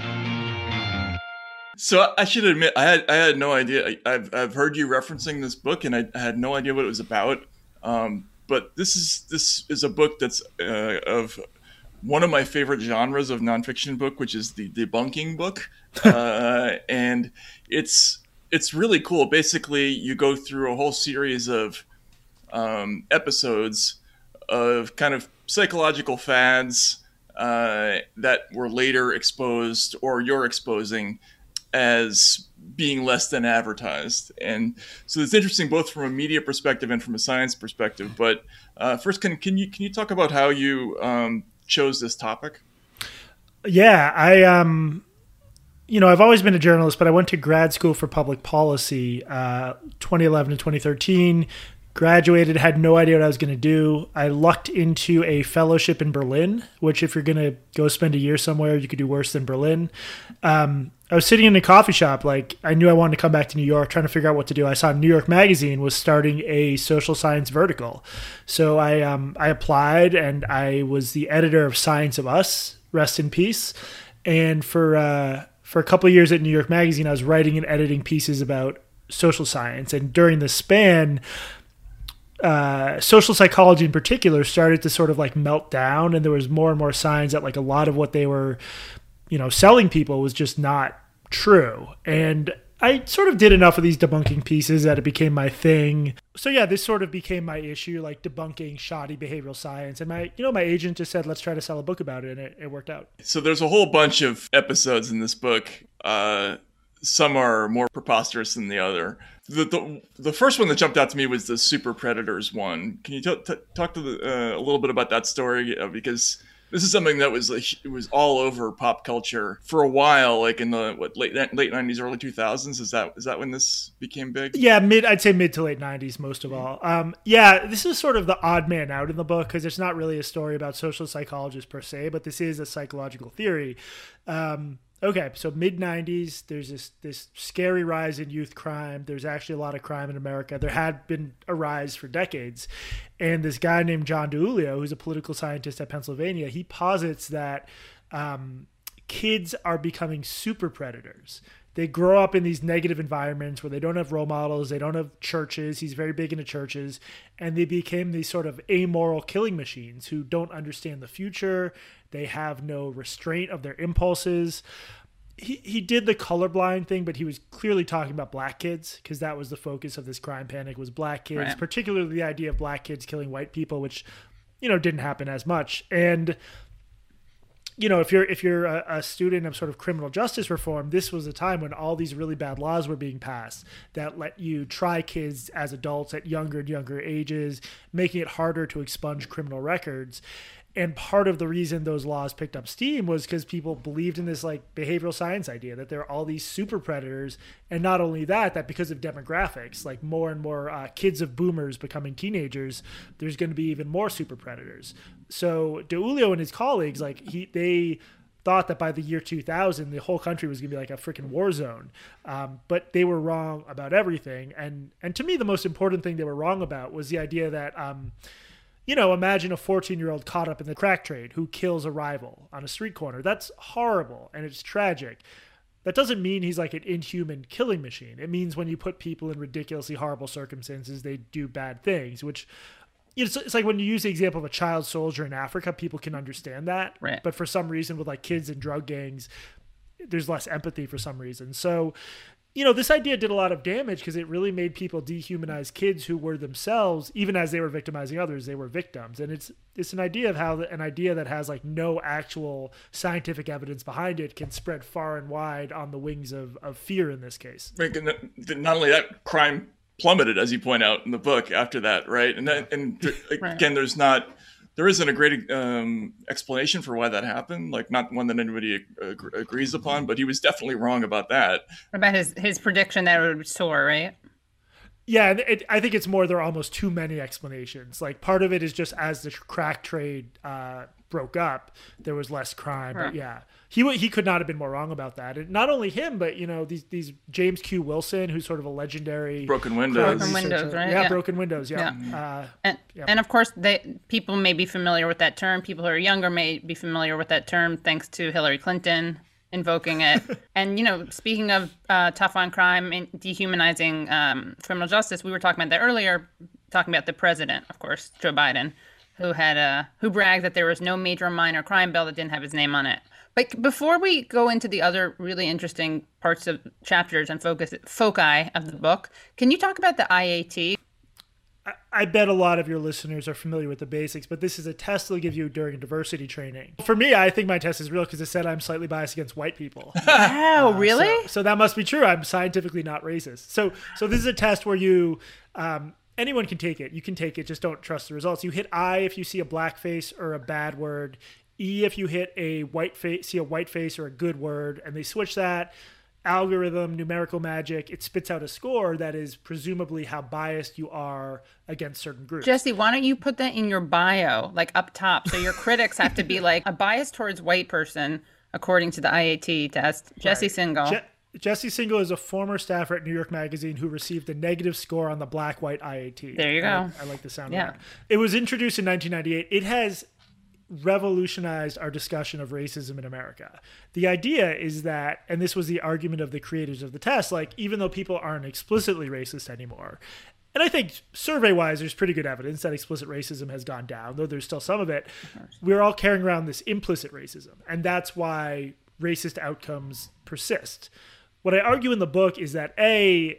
So I should admit, I had I had no idea. I, I've I've heard you referencing this book, and I, I had no idea what it was about. Um, but this is this is a book that's uh, of one of my favorite genres of nonfiction book, which is the debunking book, uh, and it's it's really cool. Basically, you go through a whole series of um, episodes of kind of psychological fads uh, that were later exposed, or you're exposing, as being less than advertised. And so it's interesting both from a media perspective and from a science perspective. But uh, first, can can you can you talk about how you um, chose this topic? Yeah, I um, you know, I've always been a journalist, but I went to grad school for public policy, uh, twenty eleven to twenty thirteen. graduated, had no idea what I was going to do. I lucked into a fellowship in Berlin, which if you're going to go spend a year somewhere, you could do worse than Berlin. Um, I was sitting in a coffee shop. Like, I knew I wanted to come back to New York, trying to figure out what to do. I saw New York Magazine was starting a social science vertical. So I, um, I applied, and I was the editor of Science of Us, rest in peace. And for, uh, for a couple of years at New York Magazine, I was writing and editing pieces about social science. And during the span, Uh, social psychology in particular started to sort of like melt down, and there was more and more signs that like a lot of what they were, you know, selling people was just not true. And I sort of did enough of these debunking pieces that it became my thing. So yeah, this sort of became my issue, like debunking shoddy behavioral science. And my, you know, my agent just said, let's try to sell a book about it, and it, it worked out. So there's a whole bunch of episodes in this book. Uh, some are more preposterous than the other. The, the the first one that jumped out to me was the Super Predators one. Can you t- t- talk to the, uh, a little bit about that story? Uh, because this is something that was like, it was all over pop culture for a while, like in the what late late nineties, early two thousands. Is that is that when this became big? Yeah, mid. I'd say mid to late nineties, most of all. Um, yeah, this is sort of the odd man out in the book because it's not really a story about social psychologists per se, but this is a psychological theory. Um, Okay, so mid nineties, there's this this scary rise in youth crime. There's actually a lot of crime in America. There had been a rise for decades. And this guy named John DiIulio, who's a political scientist at Pennsylvania, he posits that um, kids are becoming super predators. They grow up in these negative environments where they don't have role models, they don't have churches. He's very big into churches. And they became these sort of amoral killing machines who don't understand the future. They have no restraint of their impulses. He he did the colorblind thing, but he was clearly talking about black kids because that was the focus of this crime panic was black kids, right. Particularly the idea of black kids killing white people, which, you know, didn't happen as much. And you know, if you're if you're a, a student of sort of criminal justice reform, this was a time when all these really bad laws were being passed that let you try kids as adults at younger and younger ages, making it harder to expunge criminal records. And part of the reason those laws picked up steam was because people believed in this like behavioral science idea that there are all these super predators. And not only that, that because of demographics, like more and more uh, kids of boomers becoming teenagers, there's going to be even more super predators. So DiIulio and his colleagues, like he, they thought that by the year two thousand, the whole country was going to be like a freaking war zone. Um, but they were wrong about everything. And, and to me, the most important thing they were wrong about was the idea that, um, you know, imagine a fourteen-year-old caught up in the crack trade who kills a rival on a street corner. That's horrible, and it's tragic. That doesn't mean he's like an inhuman killing machine. It means when you put people in ridiculously horrible circumstances, they do bad things, which, you know, it's, it's like when you use the example of a child soldier in Africa, people can understand that. Right. But for some reason, with like kids and drug gangs, there's less empathy for some reason. So, you know, this idea did a lot of damage because it really made people dehumanize kids who were themselves, even as they were victimizing others, they were victims. And it's it's an idea of how an idea that has like no actual scientific evidence behind it can spread far and wide on the wings of, of fear in this case. Right, not only that, crime plummeted, as you point out in the book after that, right? And that, and th- Right. again, there's not, there isn't a great um, explanation for why that happened, like not one that anybody ag- agrees upon, but he was definitely wrong about that. What about his, his prediction that it would soar, right? Yeah, and it, I think it's more there are almost too many explanations. Like part of it is just as the crack trade uh, broke up, there was less crime. Huh. But yeah, he he could not have been more wrong about that. And not only him, but you know these these James Q. Wilson, who's sort of a legendary Broken Windows. crime Broken researcher. Windows, right? Yeah, Yeah. Broken Windows. Yeah. Yeah. Uh, And Yeah. and of course, they people may be familiar with that term. People who are younger may be familiar with that term thanks to Hillary Clinton invoking it. And you know, speaking of uh, tough on crime and dehumanizing um, criminal justice, we were talking about that earlier. Talking about the president, of course, Joe Biden, who had uh, who bragged that there was no major or minor crime bill that didn't have his name on it. But before we go into the other really interesting parts of chapters and focus foci of the book, can you talk about the I A T? I, I bet a lot of your listeners are familiar with the basics, but this is a test they'll give you during diversity training. For me, I think my test is real because it said I'm slightly biased against white people. Oh, really? So, so that must be true. I'm scientifically not racist. So, so this is a test where you, um, anyone can take it. You can take it. Just don't trust the results. You hit I if you see a black face or a bad word. E if you hit a white face, see a white face or a good word, and they switch that. algorithm, numerical magic, it spits out a score that is presumably how biased you are against certain groups. Jesse, why don't you put that in your bio, like up top? So your critics have to be like a bias towards white person, according to the I A T test. Jesse Right. Singal. Je- Jesse Singal is a former staffer at New York Magazine who received a negative score on the black-white I A T. There you go. I like, I like the sound Yeah. of that. It was introduced in nineteen ninety-eight. It has revolutionized our discussion of racism in America. The idea is that, and this was the argument of the creators of the test, like even though people aren't explicitly racist anymore, and I think survey-wise there's pretty good evidence that explicit racism has gone down, though there's still some of it, we're all carrying around this implicit racism, and that's why racist outcomes persist. What I argue in the book is that A,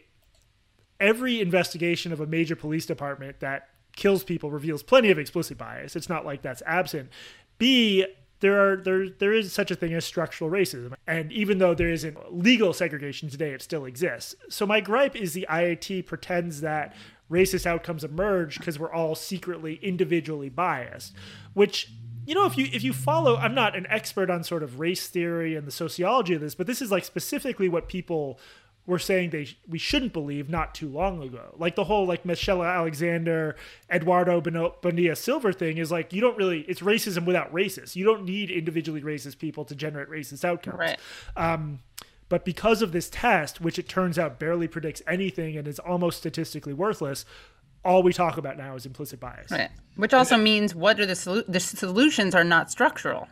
every investigation of a major police department that kills people reveals plenty of explicit bias. It's not like that's absent. B, there are there there is such a thing as structural racism, and even though there isn't legal segregation today, it still exists. So my gripe is the I A T pretends that racist outcomes emerge because we're all secretly individually biased, which, you know, if you if you follow, I'm not an expert on sort of race theory and the sociology of this, but this is like specifically what people were saying they we shouldn't believe not too long ago. Like the whole like Michelle Alexander, Eduardo Bonilla Silver thing is like, you don't really, it's racism without racist. You don't need individually racist people to generate racist outcomes. Right. Um, but because of this test, which it turns out barely predicts anything and is almost statistically worthless, all we talk about now is implicit bias. Right. Which also means what are the solu- the solutions are not structural.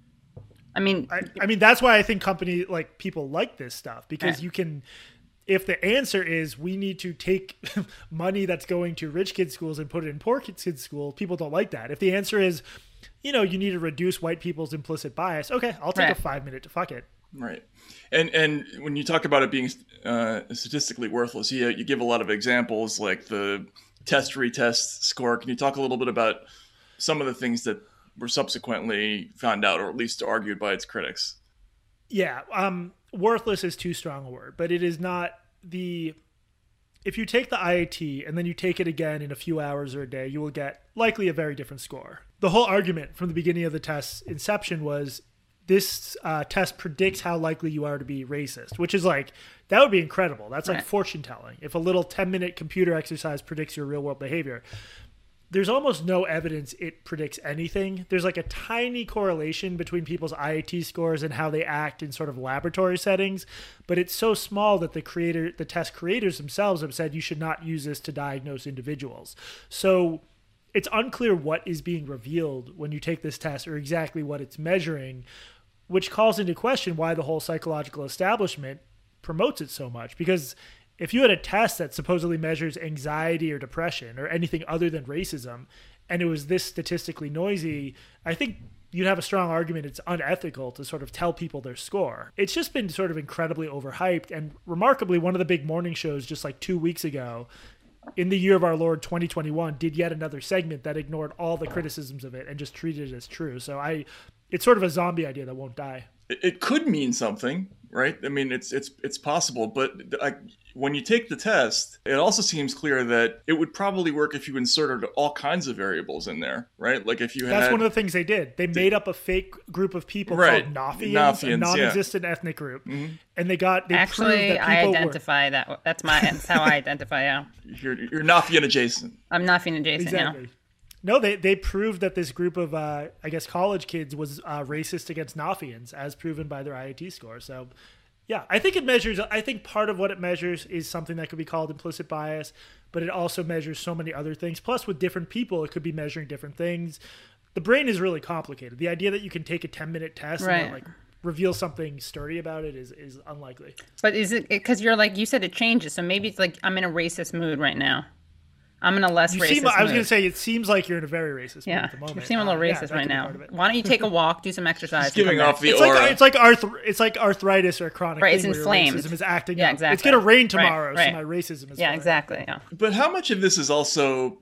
I mean, I, I mean, that's why I think company like people like this stuff, because Right. you can, if the answer is we need to take money that's going to rich kids' schools and put it in poor kids' schools, people don't like that. If the answer is, you know, you need to reduce white people's implicit bias, okay, I'll take Right. a five minute to fuck it. Right. And and when you talk about it being uh, statistically worthless, you, you give a lot of examples like the test retest score. Can you talk a little bit about some of the things that were subsequently found out, or at least argued by its critics? Yeah, um, worthless is too strong a word, but it is not the. If you take the I A T and then you take it again in a few hours or a day, you will get likely a very different score. The whole argument from the beginning of the test's inception was this uh, test predicts how likely you are to be racist, which is like, that would be incredible. That's like Right. fortune telling. If a little ten minute computer exercise predicts your real world behavior. There's almost no evidence it predicts anything. There's like a tiny correlation between people's I A T scores and how they act in sort of laboratory settings, but it's so small that the creator, the test creators themselves have said you should not use this to diagnose individuals. So it's unclear what is being revealed when you take this test or exactly what it's measuring, which calls into question why the whole psychological establishment promotes it so much. Because if you had a test that supposedly measures anxiety or depression or anything other than racism, and it was this statistically noisy, I think you'd have a strong argument it's unethical to sort of tell people their score. It's just been sort of incredibly overhyped. And remarkably, one of the big morning shows just like two weeks ago, in the year of our Lord twenty twenty-one, did yet another segment that ignored all the criticisms of it and just treated it as true. So I, it's sort of a zombie idea that won't die. It, it could mean something, right? I mean, it's it's it's possible, but I, when you take the test, it also seems clear that it would probably work if you inserted all kinds of variables in there, right? Like if you had... That's one of the things they did. They made up a fake group of people Right. called Nafians, Nafians, a yeah. non-existent ethnic group, Mm-hmm. and they got they proved actually, that I people identify that. That's my. That's how I identify. Yeah, You're, you're Nafian adjacent. I'm nothing were adjacent. exactly. No, they they proved that this group of uh, I guess college kids was uh, racist against Nafians, as proven by their I A T score. So. Yeah, I think it measures, I think part of what it measures is something that could be called implicit bias, but it also measures so many other things. Plus, with different people, it could be measuring different things. The brain is really complicated. The idea that you can take a ten minute test Right. and like reveal something sturdy about it is, is unlikely. But is it because you're like you said it changes? So maybe it's like I'm in a racist mood right now. I'm in a less You racist seem, I was mood. going to say, it seems like you're in a very racist mood Yeah, at the moment. you seem a little Uh, yeah, racist that right could be now. part of it. Why don't you take a walk, do some exercise? Just and giving come off back? the It's aura. like it's like arth- it's like arthritis or a chronic Right, thing it's where your inflamed. racism is acting Yeah, up. exactly. It's going to rain Right, tomorrow, right. so my racism is Yeah, fine. exactly. Yeah. But how much of this is also,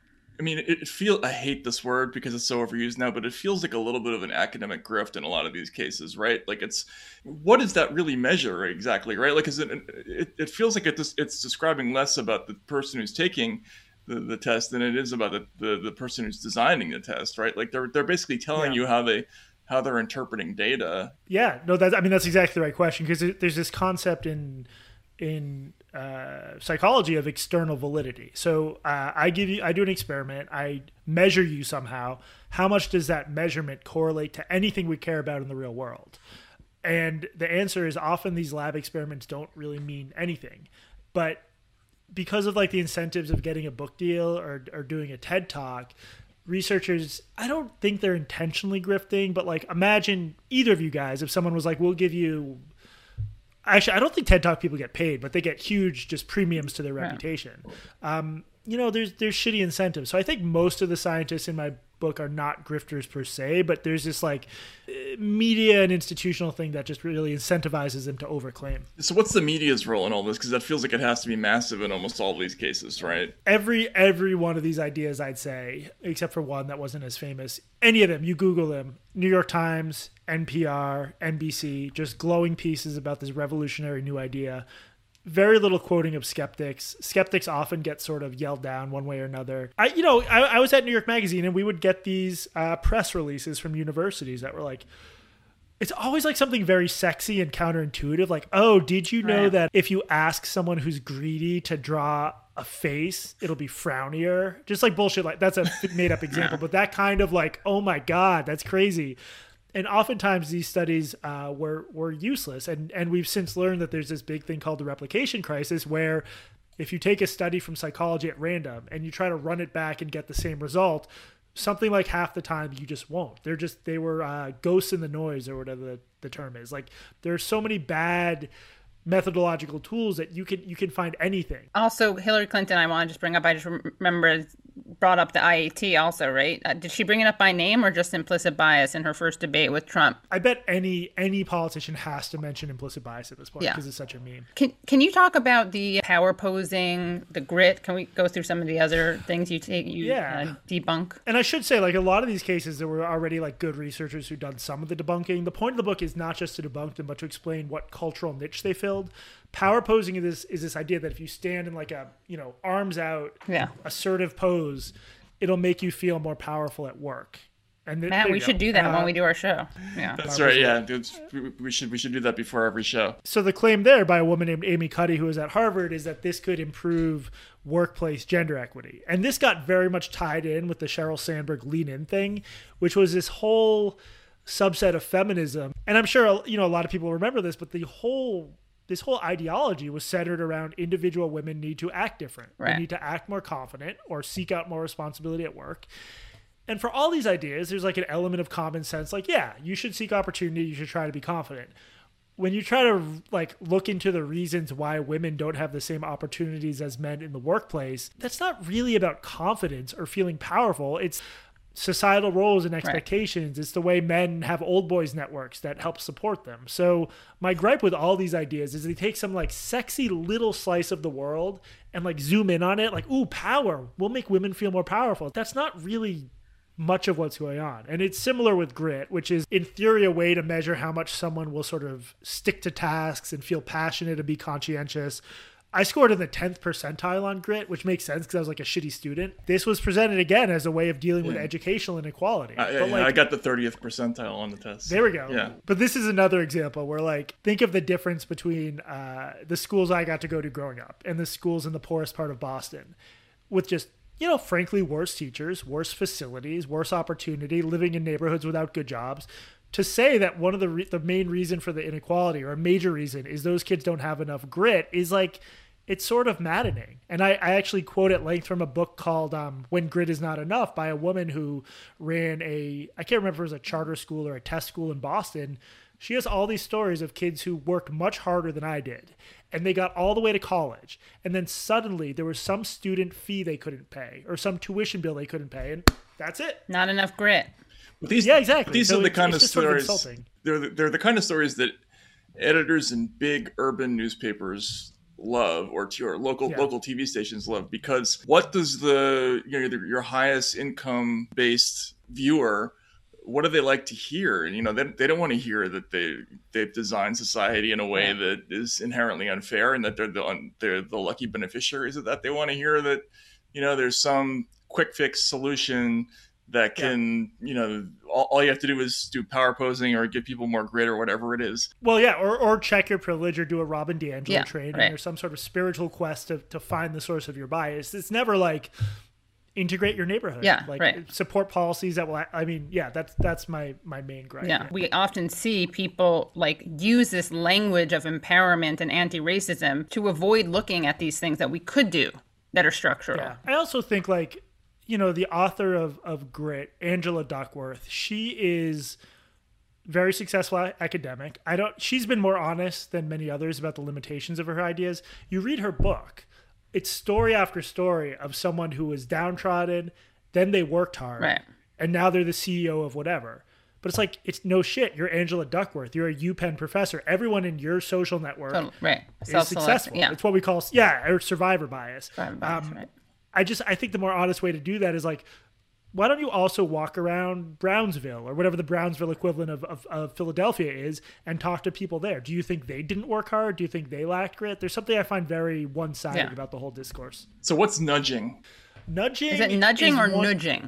I mean, it, it feel I hate this word because it's so overused now, but it feels like a little bit of an academic grift in a lot of these cases, right? Like it's, what does that really measure exactly, right? Like, is it, it, it feels like it, it's describing less about the person who's taking the, the test than it is about the, the, the person who's designing the test, right? Like they're, they're basically telling Yeah. you how they, how they're interpreting data. Yeah, no, that's, I mean, that's exactly the right question, because there's this concept in in uh, psychology of external validity. So uh, I give you, I do an experiment, I measure you somehow. How much does that measurement correlate to anything we care about in the real world? And the answer is often these lab experiments don't really mean anything. But because of like the incentives of getting a book deal or, or doing a TED Talk, researchers, I don't think they're intentionally grifting, but like imagine either of you guys, if someone was like, we'll give you, actually, I don't think TED Talk people get paid, but they get huge just premiums to their Yeah. reputation. Um, you know, there's there's shitty incentives. So I think most of the scientists in my book are not grifters per se, but there's this like media and institutional thing that just really incentivizes them to overclaim. So what's the media's role in all this? Because that feels like it has to be massive in almost all of these cases, right? Every every one of these ideas, I'd say, except for one that wasn't as famous, any of them, you Google them, New York Times, N P R, N B C, just glowing pieces about this revolutionary new idea. Very little quoting of skeptics. Skeptics often get sort of yelled down one way or another. I, you know, I, I was at New York Magazine, and we would get these uh, press releases from universities that were like, it's always like something very sexy and counterintuitive. Like, oh, did you know Right. that if you ask someone who's greedy to draw a face, it'll be frownier? Just like bullshit. Like that's a made up example, but that kind of like, oh my God, that's crazy. And oftentimes these studies uh, were were useless. And, and we've since learned that there's this big thing called the replication crisis, where if you take a study from psychology at random and you try to run it back and get the same result, something like half the time you just won't. They're just, they were uh, ghosts in the noise, or whatever the, the term is. Like there's so many bad methodological tools that you can you can find anything. Also, Hillary Clinton, I want to just bring up, I just remember brought up the I A T also, right? Uh, did she bring it up by name or just implicit bias in her first debate with Trump? I bet any any politician has to mention implicit bias at this point, Yeah. because it's such a meme. Can Can you talk about the power posing, the grit? Can we go through some of the other things you take you Yeah. uh, debunk? And I should say, like, a lot of these cases, there were already like good researchers who'd done some of the debunking. The point of the book is not just to debunk them, but to explain what cultural niche they filled. Power posing is this is this idea that if you stand in like a, you know, arms out, Yeah. assertive pose, it'll make you feel more powerful at work. And th- Matt, there we you should go. do that Uh, when we do our show. Yeah. That's right. Yeah, it's, we, we should we should do that before every show. So the claim there by a woman named Amy Cuddy, who was at Harvard, is that this could improve workplace gender equity. And this got very much tied in with the Sheryl Sandberg lean in thing, which was this whole subset of feminism. And I'm sure, you know, a lot of people remember this, but the whole this whole ideology was centered around individual women need to act different. Right. They need to act more confident or seek out more responsibility at work. And for all these ideas, there's like an element of common sense. Like, yeah, you should seek opportunity. You should try to be confident. When you try to like look into the reasons why women don't have the same opportunities as men in the workplace, that's not really about confidence or feeling powerful. It's societal roles and expectations. Right. It's the way men have old boys networks that help support them. So my gripe with all these ideas is they take some like sexy little slice of the world and like zoom in on it. Like, ooh, power. We'll make women feel more powerful. That's not really much of what's going on. And it's similar with grit, which is in theory a way to measure how much someone will sort of stick to tasks and feel passionate and be conscientious. I scored in the tenth percentile on grit, which makes sense because I was like a shitty student. This was presented again as a way of dealing with Yeah. educational inequality. I, But, yeah, like, I got the thirtieth percentile on the test. there we go. Yeah. But this is another example where, like, think of the difference between uh, the schools I got to go to growing up and the schools in the poorest part of Boston, with just, you know, frankly, worse teachers, worse facilities, worse opportunity, living in neighborhoods without good jobs. To say that one of the re- the main reason for the inequality, or a major reason, is those kids don't have enough grit is like, it's sort of maddening. And I, I actually quote at length from a book called um, When Grit Is Not Enough, by a woman who ran a, I can't remember if it was a charter school or a test school in Boston. She has all these stories of kids who worked much harder than I did. And they got all the way to college. And then suddenly there was some student fee they couldn't pay or some tuition bill they couldn't pay. And that's it. Not enough grit. But these, Yeah, exactly. These So are the it's- kind it's of just sort of stories. insulting. They're the, they're the kind of stories that editors in big urban newspapers love, or to your local Yeah. local T V stations love, because what does the you know your highest income based viewer, what do they like to hear? And you know they, they don't want to hear that they they've designed society in a way Yeah. that is inherently unfair and that they're the they're the lucky beneficiaries of that. They want to hear that you know there's some quick fix solution that can, yeah. you know, all, all you have to do is do power posing or give people more grit or whatever it is. Well, yeah, or, or check your privilege or do a Robin DiAngelo yeah, training right. or some sort of spiritual quest to, to find the source of your bias. It's never like integrate your neighborhood. Yeah, like right. support policies that will, I mean, yeah, that's that's my, my main gripe. Yeah, we often see people like use this language of empowerment and anti-racism to avoid looking at these things that we could do that are structural. Yeah. I also think like, you know, the author of, of Grit, Angela Duckworth, she is very successful academic. I don't, she's been more honest than many others about the limitations of her ideas. You read her book, it's story after story of someone who was downtrodden, then they worked hard, right. and now they're the C E O of whatever. But it's like, it's no shit. You're Angela Duckworth. You're a UPenn professor. Everyone in your social network totally. right. is successful. Yeah. It's what we call, yeah, or survivor bias. Survivor bias um, right. I just, I think the more honest way to do that is like, why don't you also walk around Brownsville or whatever the Brownsville equivalent of, of, of Philadelphia is and talk to people there? Do you think they didn't work hard? Do you think they lacked grit? There's something I find very one-sided yeah. about the whole discourse. So what's nudging? Nudging is it nudging is or one... nudging?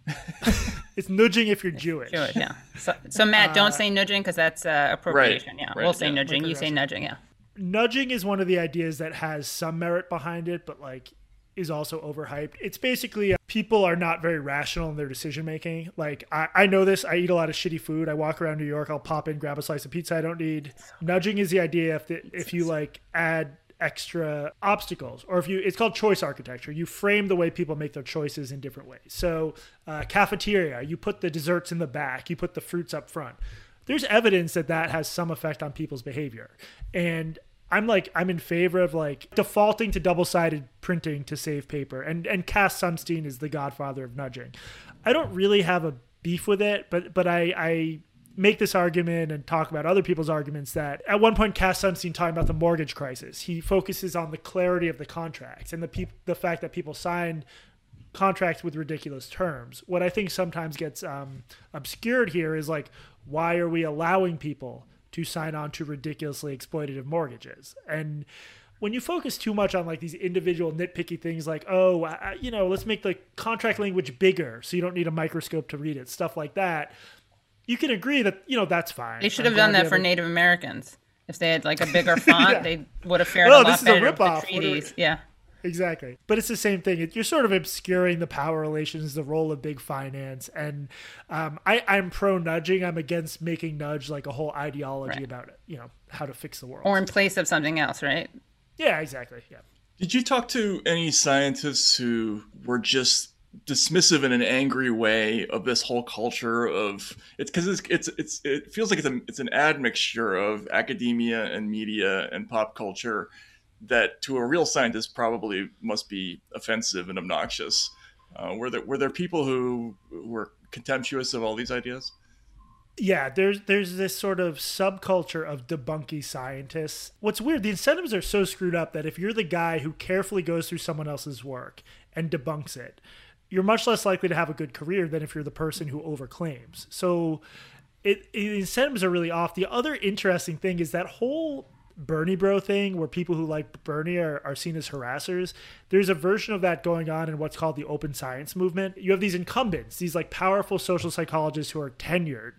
It's nudging if you're Jewish. Jewish, yeah. So, so Matt, don't uh, say nudging because that's uh, appropriation. Right, yeah, right, we'll say yeah. nudging. You say nudging. Yeah. Nudging is one of the ideas that has some merit behind it, but like is also overhyped. It's basically uh, people are not very rational in their decision making. Like I, I know this. I eat a lot of shitty food. I walk around New York. I'll pop in, grab a slice of pizza I don't need. Nudging is the idea if the, if you like add extra obstacles, or if you, it's called choice architecture. You frame the way people make their choices in different ways. So uh, cafeteria, you put the desserts in the back, you put the fruits up front. There's evidence that that has some effect on people's behavior. And I'm like, I'm in favor of like defaulting to double-sided printing to save paper. And, and Cass Sunstein is the godfather of nudging. I don't really have a beef with it, but, but I, I make this argument and talk about other people's arguments that at one point Cass Sunstein talking about the mortgage crisis, he focuses on the clarity of the contracts and the peop- the fact that people signed contracts with ridiculous terms. What I think sometimes gets um, obscured here is like, why are we allowing people to sign on to ridiculously exploitative mortgages? And when you focus too much on like these individual nitpicky things like, oh, I, you know, let's make the contract language bigger so you don't need a microscope to read it, stuff like that, you can agree that, you know, that's fine. They should have done that for Native Americans. If they had like a bigger font, yeah. they would have fared oh, a lot this is better a with the ripoff. treaties. Yeah. Exactly. But it's the same thing. You're sort of obscuring the power relations, the role of big finance. And um, I, I'm pro nudging. I'm against making nudge like a whole ideology right. about it, you know, how to fix the world. Or in place of something else, right? Yeah, exactly. Yeah. Did you talk to any scientists who were just dismissive in an angry way of this whole culture of it's because it's, it's it's it feels like it's a it's an admixture of academia and media and pop culture that to a real scientist probably must be offensive and obnoxious. Uh, were there were there people who were contemptuous of all these ideas? Yeah, there's there's this sort of subculture of debunky scientists. What's weird, the incentives are so screwed up that if you're the guy who carefully goes through someone else's work and debunks it, you're much less likely to have a good career than if you're the person who overclaims. So it, it incentives are really off. The other interesting thing is that whole Bernie bro thing where people who like Bernie are, are seen as harassers. There's a version of that going on in what's called the open science movement. You have these incumbents, these like powerful social psychologists who are tenured,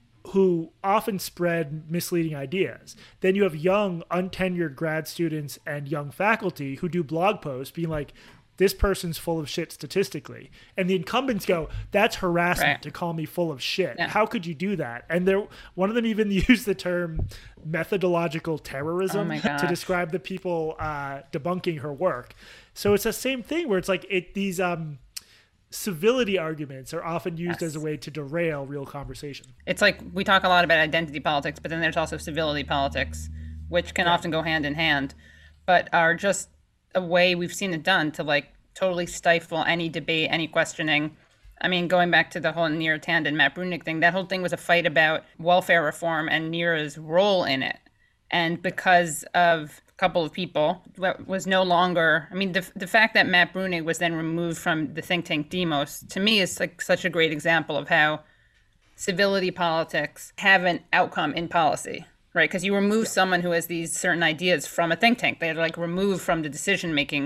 who often spread misleading ideas. Then you have young, untenured grad students and young faculty who do blog posts being like, this person's full of shit statistically. And the incumbents go, that's harassment right. to call me full of shit. Yeah. How could you do that? And there, one of them even used the term methodological terrorism oh to describe the people uh, debunking her work. So it's the same thing where it's like it, these um, civility arguments are often used yes. as a way to derail real conversation. It's like we talk a lot about identity politics, but then there's also civility politics, which can yeah. often go hand in hand, but are just a way we've seen it done to like totally stifle any debate, any questioning. I mean, going back to the whole Neera Tanden, Matt Bruenig thing, that whole thing was a fight about welfare reform and Neera's role in it. And because of a couple of people, was no longer, I mean, the the fact that Matt Bruenig was then removed from the think tank Demos, to me is like such a great example of how civility politics have an outcome in policy. Right, because you remove someone who has these certain ideas from a think tank. They're like removed from the decision-making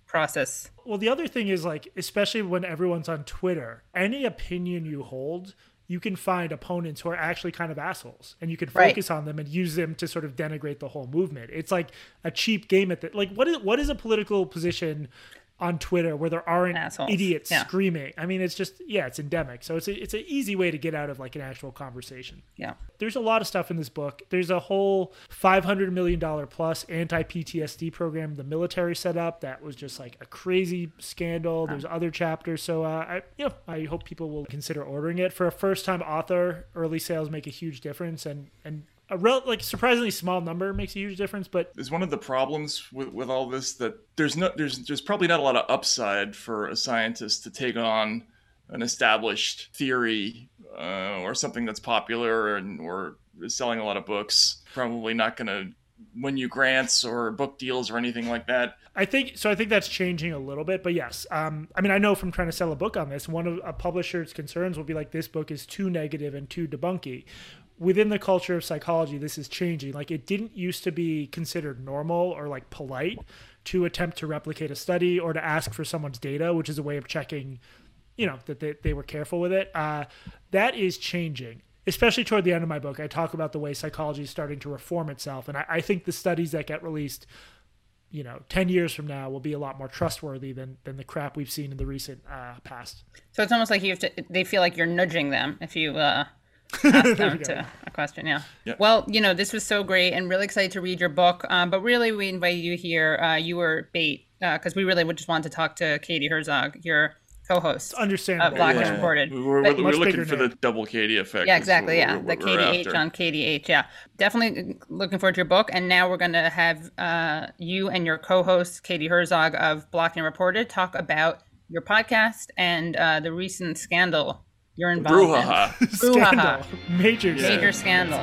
process. Well, the other thing is, like, especially when everyone's on Twitter, any opinion you hold, you can find opponents who are actually kind of assholes, and you can focus right. on them and use them to sort of denigrate the whole movement. It's like a cheap game at the, like, what is, what is a political position on Twitter where there aren't assholes. idiots yeah. screaming? I mean, it's just, yeah, it's endemic. So it's a, it's an easy way to get out of like an actual conversation. Yeah. There's a lot of stuff in this book. There's a whole five hundred million dollars plus anti-P T S D program the military set up that was just like a crazy scandal. There's oh. other chapters. So, uh, I, you know, I hope people will consider ordering it. For a first-time author, early sales make a huge difference, and, and a rel- like surprisingly small number makes a huge difference. But is one of the problems with, with all this that there's no there's there's probably not a lot of upside for a scientist to take on an established theory uh, or something that's popular and or is selling a lot of books. Probably not going to win you grants or book deals or anything like that. I think so. I think that's changing a little bit, but yes. Um, I mean, I know from trying to sell a book on this, one of a publisher's concerns will be like, this book is too negative and too debunky. Within the culture of psychology, this is changing. Like, it didn't used to be considered normal or like polite to attempt to replicate a study or to ask for someone's data, which is a way of checking, you know, that they, they were careful with it. Uh, that is changing, especially toward the end of my book. I talk about the way psychology is starting to reform itself. And I, I think the studies that get released, you know, ten years from now will be a lot more trustworthy than, than the crap we've seen in the recent uh, past. So it's almost like you have to, they feel like you're nudging them if you, uh, ask them to a question. Yeah. yeah. Well, you know, this was so great and really excited to read your book. Um, but really, we invited you here. Uh, you were bait because uh, we really would just want to talk to Katie Herzog, your co-host. It's understandable. Of Black yeah. Reported. We were, we're, we're looking for name. the double Katie effect. Yeah, exactly. What, yeah, what, the what Katie H on Katie H. Yeah, definitely looking forward to your book. And now we're going to have uh, you and your co-host Katie Herzog of Blocked and Reported talk about your podcast and uh, the recent scandal you're involved Brouhaha. in. Scandal. Major yeah. Major scandal,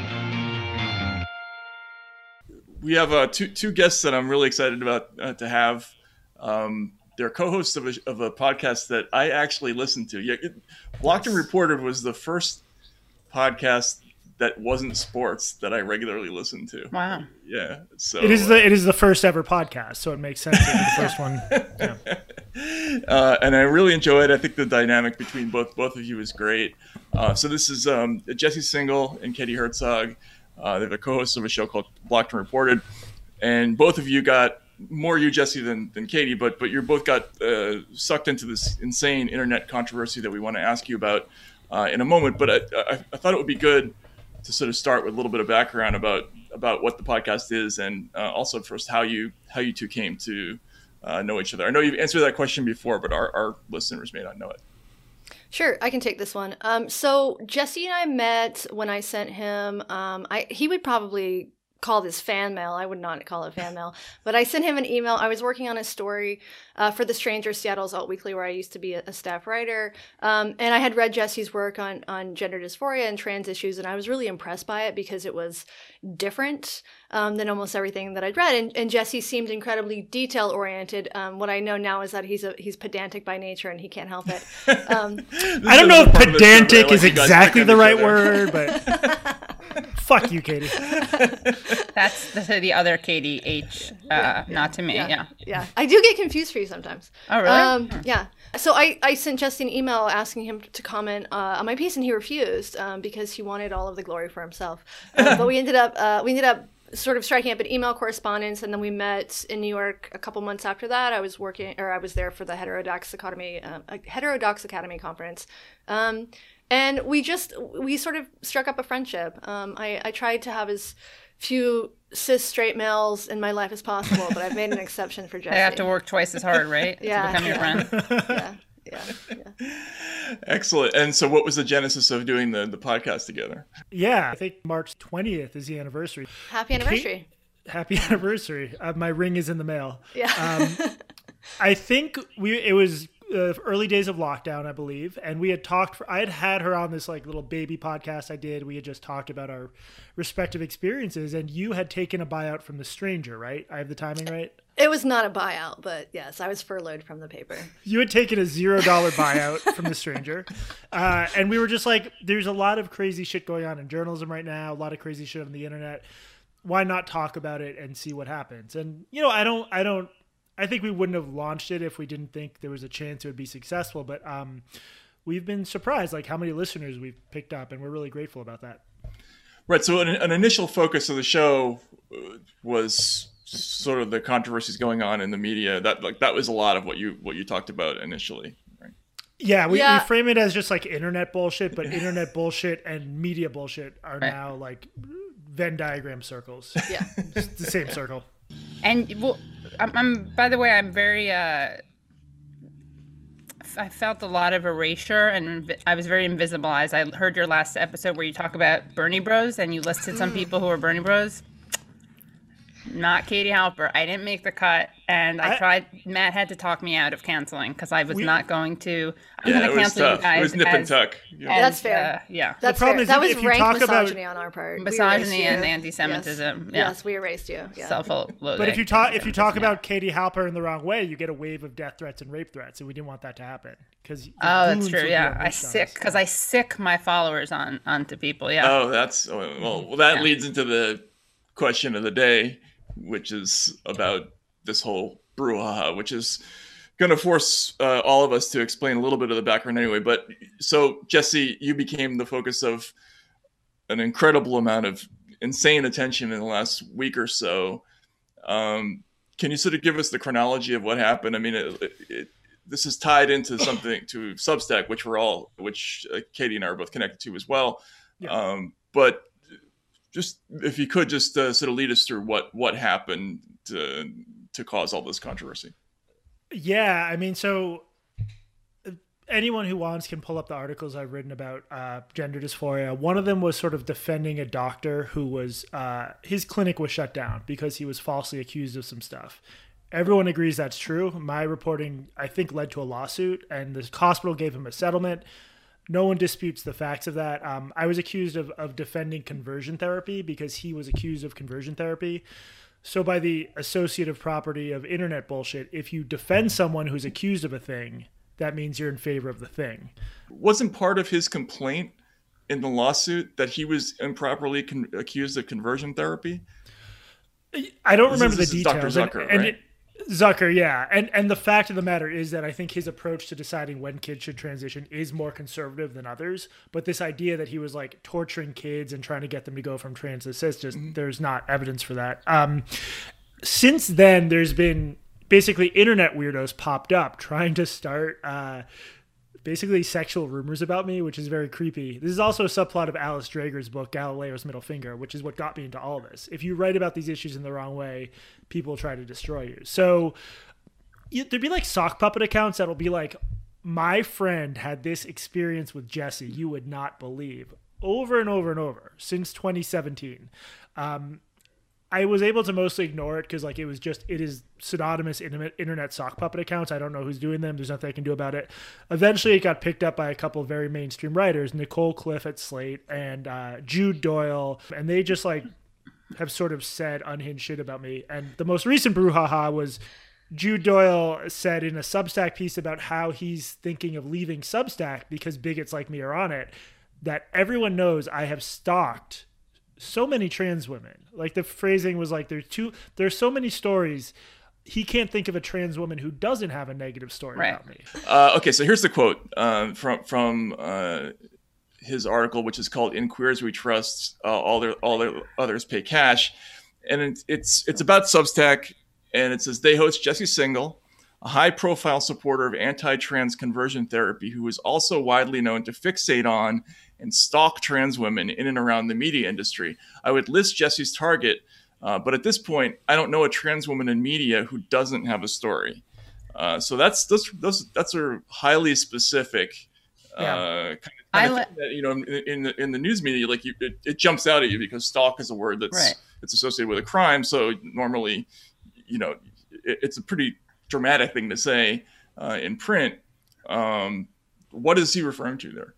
yeah. We have uh, two two guests that I'm really excited about uh, to have. Um, they're co-hosts of a, of a podcast that I actually listened to. Yeah, it, Blocked and Reported was the first podcast that wasn't sports that I regularly listened to. Wow. Yeah. So it is the it is the first ever podcast, so it makes sense that the first one. Yeah. Uh, and I really enjoy it. I think the dynamic between both both of you is great. Uh, so this is um, Jesse Singal and Katie Herzog. Uh, they're the co-hosts of a show called Blocked and Reported, and both of you got more you Jesse than than Katie, but but you both got uh, sucked into this insane internet controversy that we want to ask you about uh, in a moment. But I, I, I thought it would be good to sort of start with a little bit of background about about what the podcast is, and uh, also first how you how you two came to uh, know each other. I know you've answered that question before, but our, our listeners may not know it. Sure, I can take this one. Um, so Jesse and I met when I sent him. Um, I he would probably call this fan mail. I would not call it fan mail, but I sent him an email. I was working on a story uh, for The Stranger, Seattle's Alt Weekly, where I used to be a, a staff writer. Um, and I had read Jesse's work on, on gender dysphoria and trans issues, and I was really impressed by it because it was different um, than almost everything that I'd read. And, and Jesse seemed incredibly detail-oriented. Um, what I know now is that he's a, he's pedantic by nature, and he can't help it. Um, I don't know if pedantic is exactly the right word, but... Fuck you, Katie. That's the, the other Katie H, uh, yeah, not to me. Yeah, yeah, yeah. I do get confused for you sometimes. Oh, really? Um, yeah. So I, I sent Jesse an email asking him to comment uh, on my piece, and he refused um, because he wanted all of the glory for himself. Uh, but we ended up uh, we ended up sort of striking up an email correspondence, and then we met in New York a couple months after that. I was working, or I was there for the Heterodox Academy, uh, Heterodox Academy conference. Um, And we just, we sort of struck up a friendship. Um, I, I tried to have as few cis straight males in my life as possible, but I've made an exception for Jesse. They have to work twice as hard, right? Yeah. To become your yeah. friend. Yeah. Yeah, yeah. Excellent. And so what was the genesis of doing the, the podcast together? Yeah, I think March twentieth is the anniversary. Happy anniversary. Kate, happy anniversary. Uh, my ring is in the mail. Yeah. Um, I think we it was uh, early days of lockdown, I believe, and we had talked for, I had had her on this like little baby podcast I did. We had just talked about our respective experiences, and you had taken a buyout from The Stranger, right? I have the timing right? It was not a buyout, but yes, I was furloughed from the paper. You had taken a zero dollar buyout from The Stranger. Uh, and we were just like, there's a lot of crazy shit going on in journalism right now, a lot of crazy shit on the internet. Why not talk about it and see what happens? And, you know, I don't, I don't, I think we wouldn't have launched it if we didn't think there was a chance it would be successful. But um, we've been surprised, like how many listeners we've picked up, and we're really grateful about that. Right. So an, an initial focus of the show was sort of the controversies going on in the media. That like that was a lot of what you what you talked about initially. Right? Yeah, we, Yeah. we frame it as just like internet bullshit, but internet bullshit and media bullshit are Right. now like Venn diagram circles. Yeah. It's the same circle. And well, I'm, I'm by the way, I'm very. Uh, I felt a lot of erasure, and I was very invisibilized. I heard your last episode where you talk about Bernie Bros, and you listed some people who were Bernie Bros. Not Katie Halper. I didn't make the cut, and I, I- tried. Matt had to talk me out of canceling because I was We- not going to. I'm Yeah, going it to was cancel you tough. guys. It was nip and as- tuck. Yeah. as, That's fair. uh, yeah. That's problem fair. is That if- was if you rank talk about- misogyny on our part. We Misogyny erased and you. anti-Semitism, Yes. yeah. Yes, we erased you. Yeah. Self-loathing. But if you talk if you talk Yeah. about Katie Halper in the wrong way, you get a wave of death threats and rape threats, and we didn't want that to happen because Oh, that's true. Yeah, I sick because I sick my followers on onto people. Yeah. Oh, that's oh, well. Well, that Yeah. leads into the question of the day, which is about this whole brouhaha, which is going to force uh, all of us to explain a little bit of the background anyway. But so, Jesse, you became the focus of an incredible amount of insane attention in the last week or so. Um, can you sort of give us the chronology of what happened? I mean, it, it, it, this is tied into something to Substack, which we're all, which uh, Katie and I are both connected to as well. Yeah. Um, but just if you could just uh, sort of lead us through what what happened to to cause all this controversy. Yeah, I mean, so uh, anyone who wants can pull up the articles I've written about uh, gender dysphoria. One of them was sort of defending a doctor who was uh, his clinic was shut down because he was falsely accused of some stuff. Everyone agrees that's true. My reporting, I think, led to a lawsuit, and the hospital gave him a settlement. No one disputes the facts of that. Um, I was accused of, of defending conversion therapy because he was accused of conversion therapy. So by the associative property of internet bullshit, if you defend someone who's accused of a thing, that means you're in favor of the thing. Wasn't part of his complaint in the lawsuit that he was improperly con- accused of conversion therapy? I don't This remember is- the this is Doctor details. and- Zucker, and right? it- Zucker, yeah. And and the fact of the matter is that I think his approach to deciding when kids should transition is more conservative than others. But this idea that he was like torturing kids and trying to get them to go from trans to cis, just Mm-hmm. there's not evidence for that. Um, since then, there's been basically internet weirdos popped up trying to start uh, basically sexual rumors about me, which is very creepy. This is also a subplot of Alice Drager's book, Galileo's Middle Finger, which is what got me into all of this. If you write about these issues in the wrong way, people try to destroy you. So you, there'd be like sock puppet accounts that'll be like, my friend had this experience with Jesse you would not believe, over and over and over since twenty seventeen. Um, I was able to mostly ignore it because like it was just it is pseudonymous internet sock puppet accounts. I don't know who's doing them. There's nothing I can do about it. Eventually, it got picked up by a couple of very mainstream writers, Nicole Cliff at Slate and uh, Jude Doyle, and they just like have sort of said unhinged shit about me. And the most recent brouhaha was Jude Doyle said in a Substack piece about how he's thinking of leaving Substack because bigots like me are on it, that everyone knows I have stalked so many trans women. Like the phrasing was like, there's two, there's so many stories. He can't think of a trans woman who doesn't have a negative story Right. about me. Uh, okay, so here's the quote um, from from uh, his article, which is called "In Queers We Trust, uh, All Their All Their Others Pay Cash," and it, it's it's about Substack, and it says they host Jesse Singal, a high-profile supporter of anti-trans conversion therapy, who is also widely known to fixate on and stalk trans women in and around the media industry. I would list Jesse's target, uh, but at this point, I don't know a trans woman in media who doesn't have a story. Uh, so that's those those that's a highly specific uh, Yeah. kind of, I kind of le- thing that, you know, in, in the in the news media, like you, it, it jumps out at you because stalk is a word that's Right. it's associated with a crime. So normally, you know, it, it's a pretty dramatic thing to say uh, in print. Um, what is he referring to there?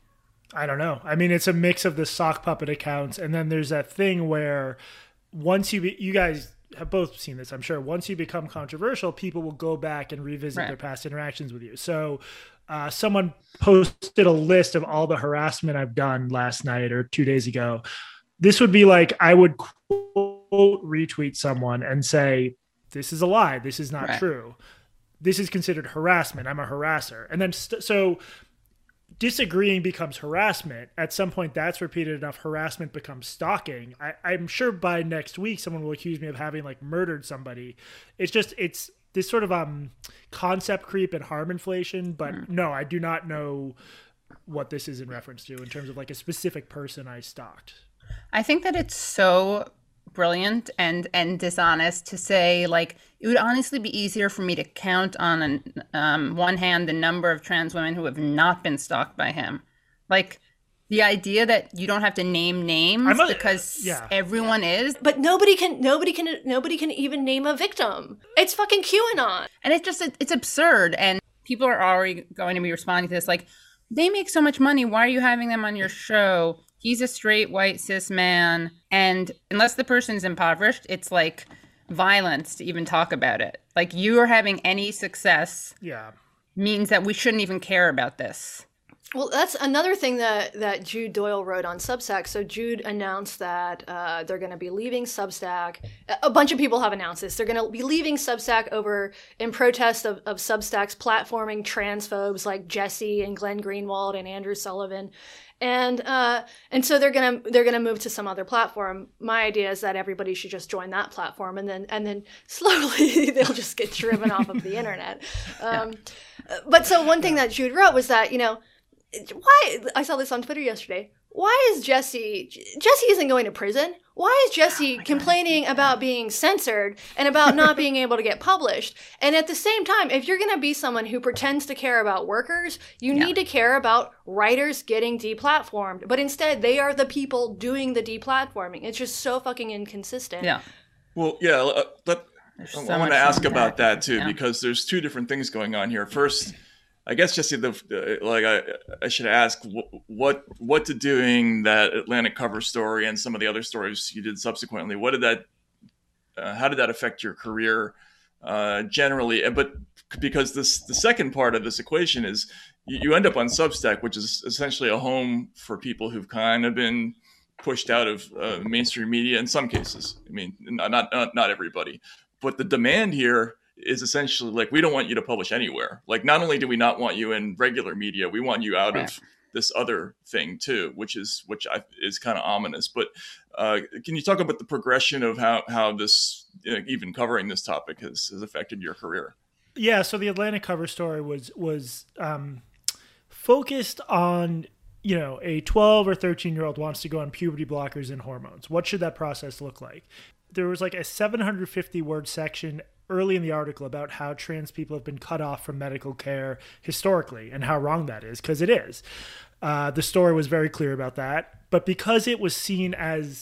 I don't know. I mean, it's a mix of the sock puppet accounts, and then there's that thing where once you be, you guys have both seen this, I'm sure. Once you become controversial, people will go back and revisit Right. their past interactions with you. So, uh, someone posted a list of all the harassment I've done last night or two days ago. This would be like I would quote retweet someone and say, this is a lie. This is not Right. true. This is considered harassment. I'm a harasser. And then, st- so disagreeing becomes harassment. At some point, that's repeated enough. Harassment becomes stalking. I, I'm sure by next week, someone will accuse me of having like murdered somebody. It's just, it's this sort of um concept creep and harm inflation. But mm. no, I do not know what this is in reference to in terms of like a specific person I stalked. I think that it's so brilliant and and dishonest to say, like, it would honestly be easier for me to count on an, um, one hand the number of trans women who have not been stalked by him. Like, the idea that you don't have to name names a, because yeah. everyone is. But nobody can, nobody can, nobody can even name a victim. It's fucking QAnon. And it's just, it's absurd. And people are already going to be responding to this like, they make so much money. Why are you having them on your show? He's a straight, white, cis man. And unless the person's impoverished, it's like violence to even talk about it. Like, you are having any success yeah. means that we shouldn't even care about this. Well, that's another thing that, that Jude Doyle wrote on Substack. So Jude announced that uh, they're going to be leaving Substack. A bunch of people have announced this. They're going to be leaving Substack over in protest of, of Substack's platforming transphobes like Jesse and Glenn Greenwald and Andrew Sullivan. And uh, and so they're gonna they're gonna move to some other platform. My idea is that everybody should just join that platform, and then and then slowly they'll just get driven off of the internet. Um, yeah. But so one thing that Jude wrote was that, you know, why I saw this on Twitter yesterday. Why is Jesse Jesse isn't going to prison? Why is Jesse oh complaining God. about being censored and about not being able to get published? And at the same time, if you're going to be someone who pretends to care about workers, you yeah. need to care about writers getting deplatformed. But instead, they are the people doing the deplatforming. It's just so fucking inconsistent. Yeah. Well, yeah. Uh, let, I so want to ask about that too, yeah. because there's two different things going on here. First, I guess Jesse, the uh, like I, I should ask what what to doing that Atlantic cover story and some of the other stories you did subsequently. What did that? Uh, how did that affect your career uh, generally? But because this the second part of this equation is you, you end up on Substack, which is essentially a home for people who've kind of been pushed out of uh, mainstream media in some cases. I mean, not not not everybody, but the demand here is essentially like, we don't want you to publish anywhere. Like, not only do we not want you in regular media, we want you out right. of this other thing too, which is which I, is kind of ominous. But uh, can you talk about the progression of how how this, you know, even covering this topic has, has affected your career? Yeah, so the Atlantic cover story was was um, focused on, you know, a twelve or thirteen year old wants to go on puberty blockers and hormones. What should that process look like? There was like a seven hundred fifty word section early in the article about how trans people have been cut off from medical care historically and how wrong that is, because it is. Uh, the story was very clear about that. But because it was seen as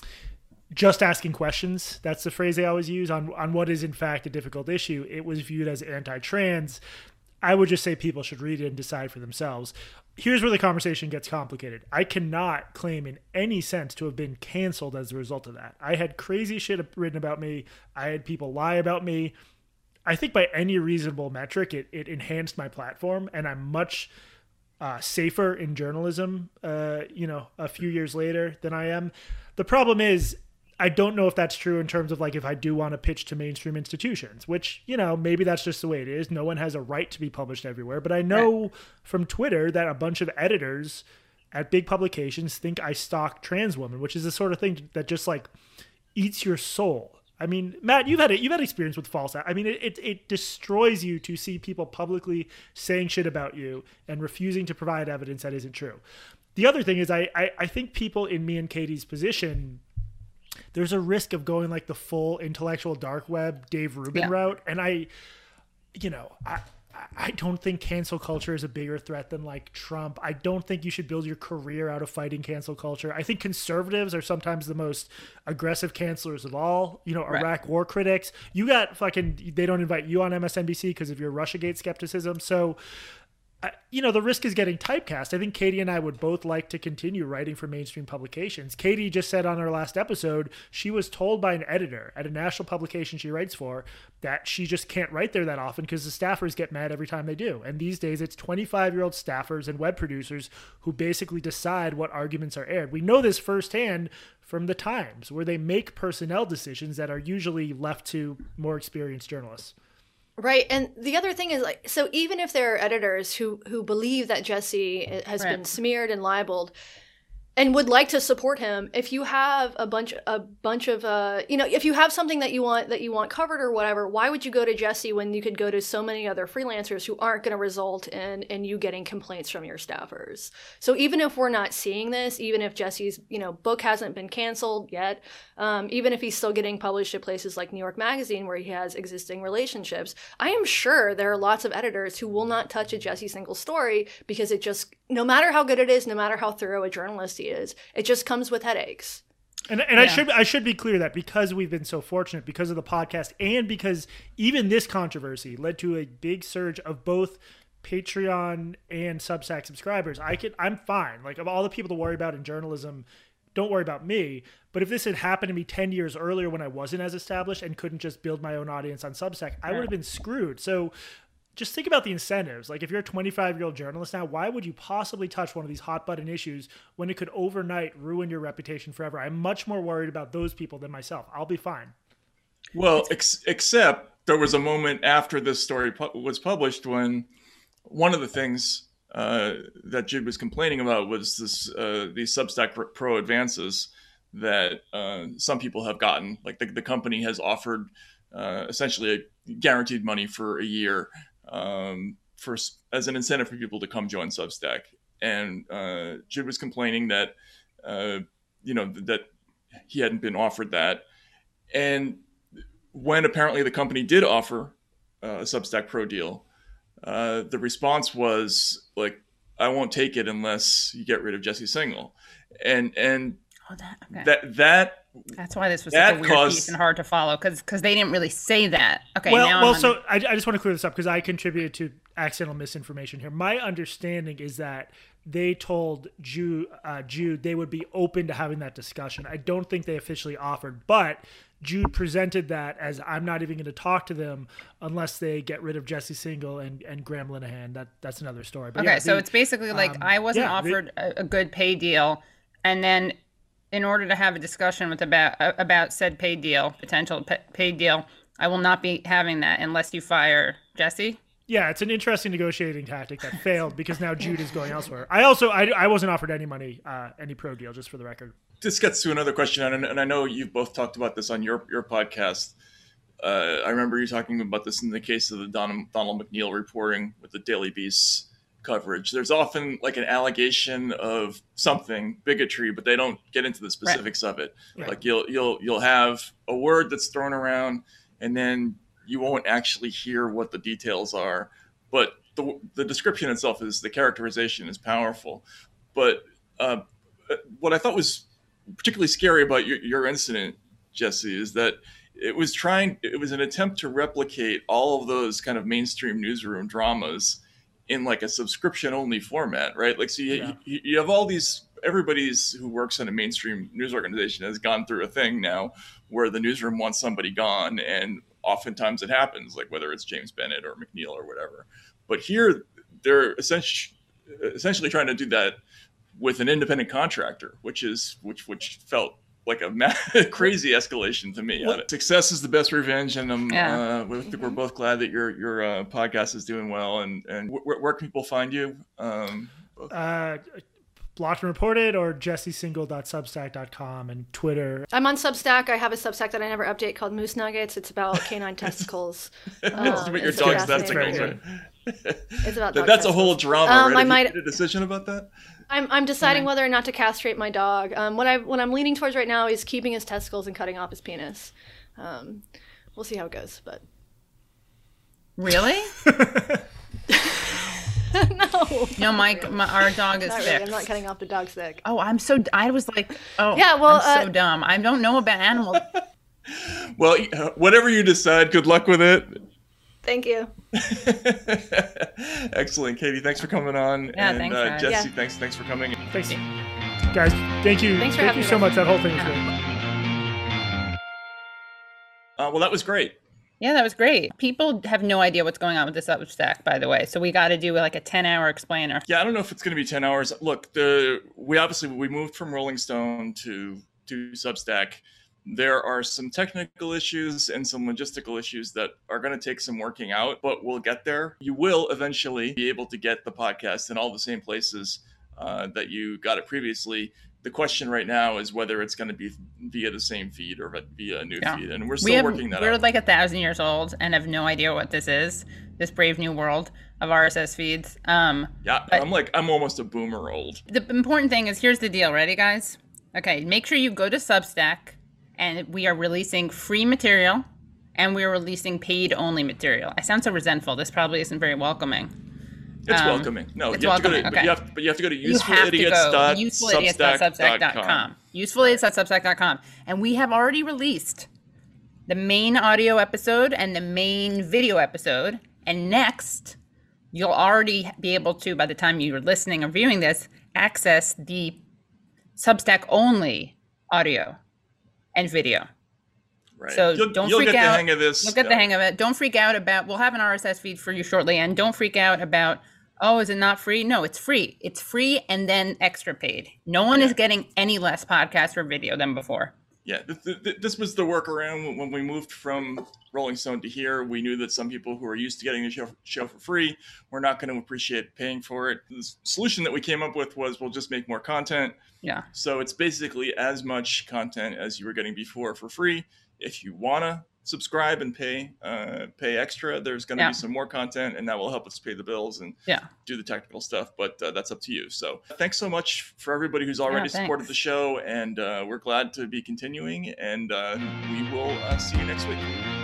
just asking questions, that's the phrase they always use, on, on what is in fact a difficult issue, it was viewed as anti-trans. I would just say people should read it and decide for themselves. Here's where the conversation gets complicated. I cannot claim in any sense to have been canceled as a result of that. I had crazy shit written about me. I had people lie about me. I think by any reasonable metric, it, it enhanced my platform, and I'm much uh, safer in journalism, uh, you know, a few years later than I am. The problem is, I don't know if that's true in terms of like if I do want to pitch to mainstream institutions, which, you know, maybe that's just the way it is. No one has a right to be published everywhere. But I know right. from Twitter that a bunch of editors at big publications think I stalk trans women, which is the sort of thing that just like eats your soul. I mean, Matt, you've had it. You've had experience with false. I mean, it, it it destroys you to see people publicly saying shit about you and refusing to provide evidence that isn't true. The other thing is I I, I think people in me and Katie's position, there's a risk of going like the full intellectual dark web Dave Rubin yeah. route. And I, you know, I, I don't think cancel culture is a bigger threat than like Trump. I don't think you should build your career out of fighting cancel culture. I think conservatives are sometimes the most aggressive cancelers of all, you know, right. Iraq war critics. You got fucking, they don't invite you on M S N B C because of your Russiagate skepticism. So I, you know, the risk is getting typecast. I think Katie and I would both like to continue writing for mainstream publications. Katie just said on our last episode, she was told by an editor at a national publication she writes for that she just can't write there that often because the staffers get mad every time they do. And these days it's twenty-five-year-old staffers and web producers who basically decide what arguments are aired. We know this firsthand from the Times, where they make personnel decisions that are usually left to more experienced journalists. Right. And the other thing is, like, so even if there are editors who, who believe that Jesse has right. been smeared and libeled and would like to support him, if you have a bunch a bunch of uh you know, if you have something that you want that you want covered or whatever, why would you go to Jesse when you could go to so many other freelancers who aren't going to result in in you getting complaints from your staffers? So even if we're not seeing this, even if Jesse's, you know, book hasn't been canceled yet, um, even if he's still getting published at places like New York Magazine where he has existing relationships, I am sure there are lots of editors who will not touch a Jesse Singal story because it just, no matter how good it is, no matter how thorough a journalist he is, it just comes with headaches. And and yeah. I should I should be clear that because we've been so fortunate because of the podcast and because even this controversy led to a big surge of both Patreon and Substack subscribers, I can I'm fine. Like, of all the people to worry about in journalism, don't worry about me. But if this had happened to me ten years earlier when I wasn't as established and couldn't just build my own audience on Substack, I would have been screwed. So just think about the incentives. Like, if you're a twenty-five-year-old journalist now, why would you possibly touch one of these hot-button issues when it could overnight ruin your reputation forever? I'm much more worried about those people than myself. I'll be fine. Well, ex- except there was a moment after this story pu- was published when one of the things uh, that Jude was complaining about was this uh, these Substack Pro advances that uh, some people have gotten. Like, the, the company has offered uh, essentially a guaranteed money for a year um, for as an incentive for people to come join Substack. And uh, Jude was complaining that, uh, you know, that he hadn't been offered that. And when apparently the company did offer uh, a Substack Pro deal, uh, the response was like, I won't take it unless you get rid of Jesse Singal. And, and oh, that, okay. that, that, That's why this was such a weird caused... piece and hard to follow, because because they didn't really say that. Okay, well, now well, I'm so I, I just want to clear this up because I contributed to accidental misinformation here. My understanding is that they told Jude, uh, Jude they would be open to having that discussion. I don't think they officially offered, but Jude presented that as, I'm not even going to talk to them unless they get rid of Jesse Singal and, and Graham Linehan. That that's another story. But okay, yeah, so the, it's basically like um, I wasn't yeah, offered they, a, a good pay deal, and then in order to have a discussion with about about said pay deal, potential pay, pay deal, I will not be having that unless you fire Jesse. Yeah, it's an interesting negotiating tactic that failed because now Jude is going elsewhere. I also I, I wasn't offered any money, uh, any pro deal, just for the record. This gets to another question, and, and I know you've both talked about this on your your podcast. Uh, I remember you talking about this in the case of the Don, Donald McNeil reporting with the Daily Beast coverage. There's often like an allegation of something, bigotry, but they don't get into the specifics right. of it. Right. Like you'll you'll you'll have a word that's thrown around, and then you won't actually hear what the details are. But the the description itself is the characterization is powerful. But uh, what I thought was particularly scary about your, your incident, Jesse, is that it was trying. It was an attempt to replicate all of those kind of mainstream newsroom dramas in like a subscription only format, right? Like, so you, yeah. you, you have all these, everybody's who works in a mainstream news organization has gone through a thing now where the newsroom wants somebody gone. And oftentimes it happens, like whether it's James Bennett or McNeil or whatever. But here they're essentially, essentially trying to do that with an independent contractor, which is, which, which felt like a mad, crazy escalation to me. What? Success is the best revenge, and um, yeah. uh, we're, we're both glad that your your uh, podcast is doing well. And and where, where can people find you? Um, uh, Blocked and Reported or jesse singal dot substack dot com and Twitter. I'm on Substack. I have a Substack that I never update called Moose Nuggets. It's about canine testicles. um, it's about your dog's testicles, right? It's about dog That's testicles. A whole drama. Um, right? I might made a decision about that. I'm I'm deciding whether or not to castrate my dog. Um, what I what I'm leaning towards right now is keeping his testicles and cutting off his penis. Um, we'll see how it goes, but really. no. No, my, my our dog is not sick. Really. I'm not cutting off the dog's dick. Oh, I'm so I was like, oh, yeah. Well, I'm uh, so dumb. I don't know about animals. Well, whatever you decide, good luck with it. Thank you. Excellent, Katie. Thanks for coming on. Yeah, and thanks, uh, guys. Jesse, Yeah. thanks, thanks for coming. Thanks, guys. Thank you. Thanks for Thank having you me, so guys. much. That whole thing was great. Uh, well, that was great. Yeah, that was great. People have no idea what's going on with this Substack, by the way. So we got to do like a ten hour explainer. Yeah, I don't know if it's going to be ten hours. Look, the we obviously we moved from Rolling Stone to to Substack. There are some technical issues and some logistical issues that are going to take some working out, but we'll get there. You will eventually be able to get the podcast in all the same places uh, that you got it previously. The question right now is whether it's going to be via the same feed or via a new Yeah. feed, and we're We still have, working that we're out. like a thousand years old and have no idea what this is, this brave new world of R S S feeds. Um, Yeah, but- I'm like I'm almost a boomer old. the important thing is, here's the deal. Ready, guys? Okay, make sure you go to Substack, and we are releasing free material, and we are releasing paid-only material. I sound so resentful. This probably isn't very welcoming. It's Um, welcoming. No, it's you have to go welcoming, to, but okay. you have, but you have to go to You useful have to idiots go dot useful idiots dot substack dot com. useful idiots dot substack dot com. And we have already released the main audio episode and the main video episode. And next, you'll already be able to, by the time you're listening or viewing this, access the Substack only audio and video. Right. So you'll, don't you'll freak get out. the hang of this. You'll get the hang of it. Don't freak out about, we'll have an R S S feed for you shortly. And don't freak out about, oh, is it not free? No, it's free. It's free and then extra paid. No one Yeah. is getting any less podcast or video than before. Yeah, th- th- this was the workaround when we moved from Rolling Stone to here. We knew that some people who are used to getting the show, show for free were not going to appreciate paying for it. The solution that we came up with was we'll just make more content. Yeah. So it's basically as much content as you were getting before for free. If you want to subscribe and pay uh, pay extra, there's going to Yeah. be some more content, and that will help us pay the bills and Yeah. do the technical stuff. But uh, that's up to you. So thanks so much for everybody who's already Yeah, supported thanks. the show, and uh, we're glad to be continuing. And uh, we will uh, see you next week.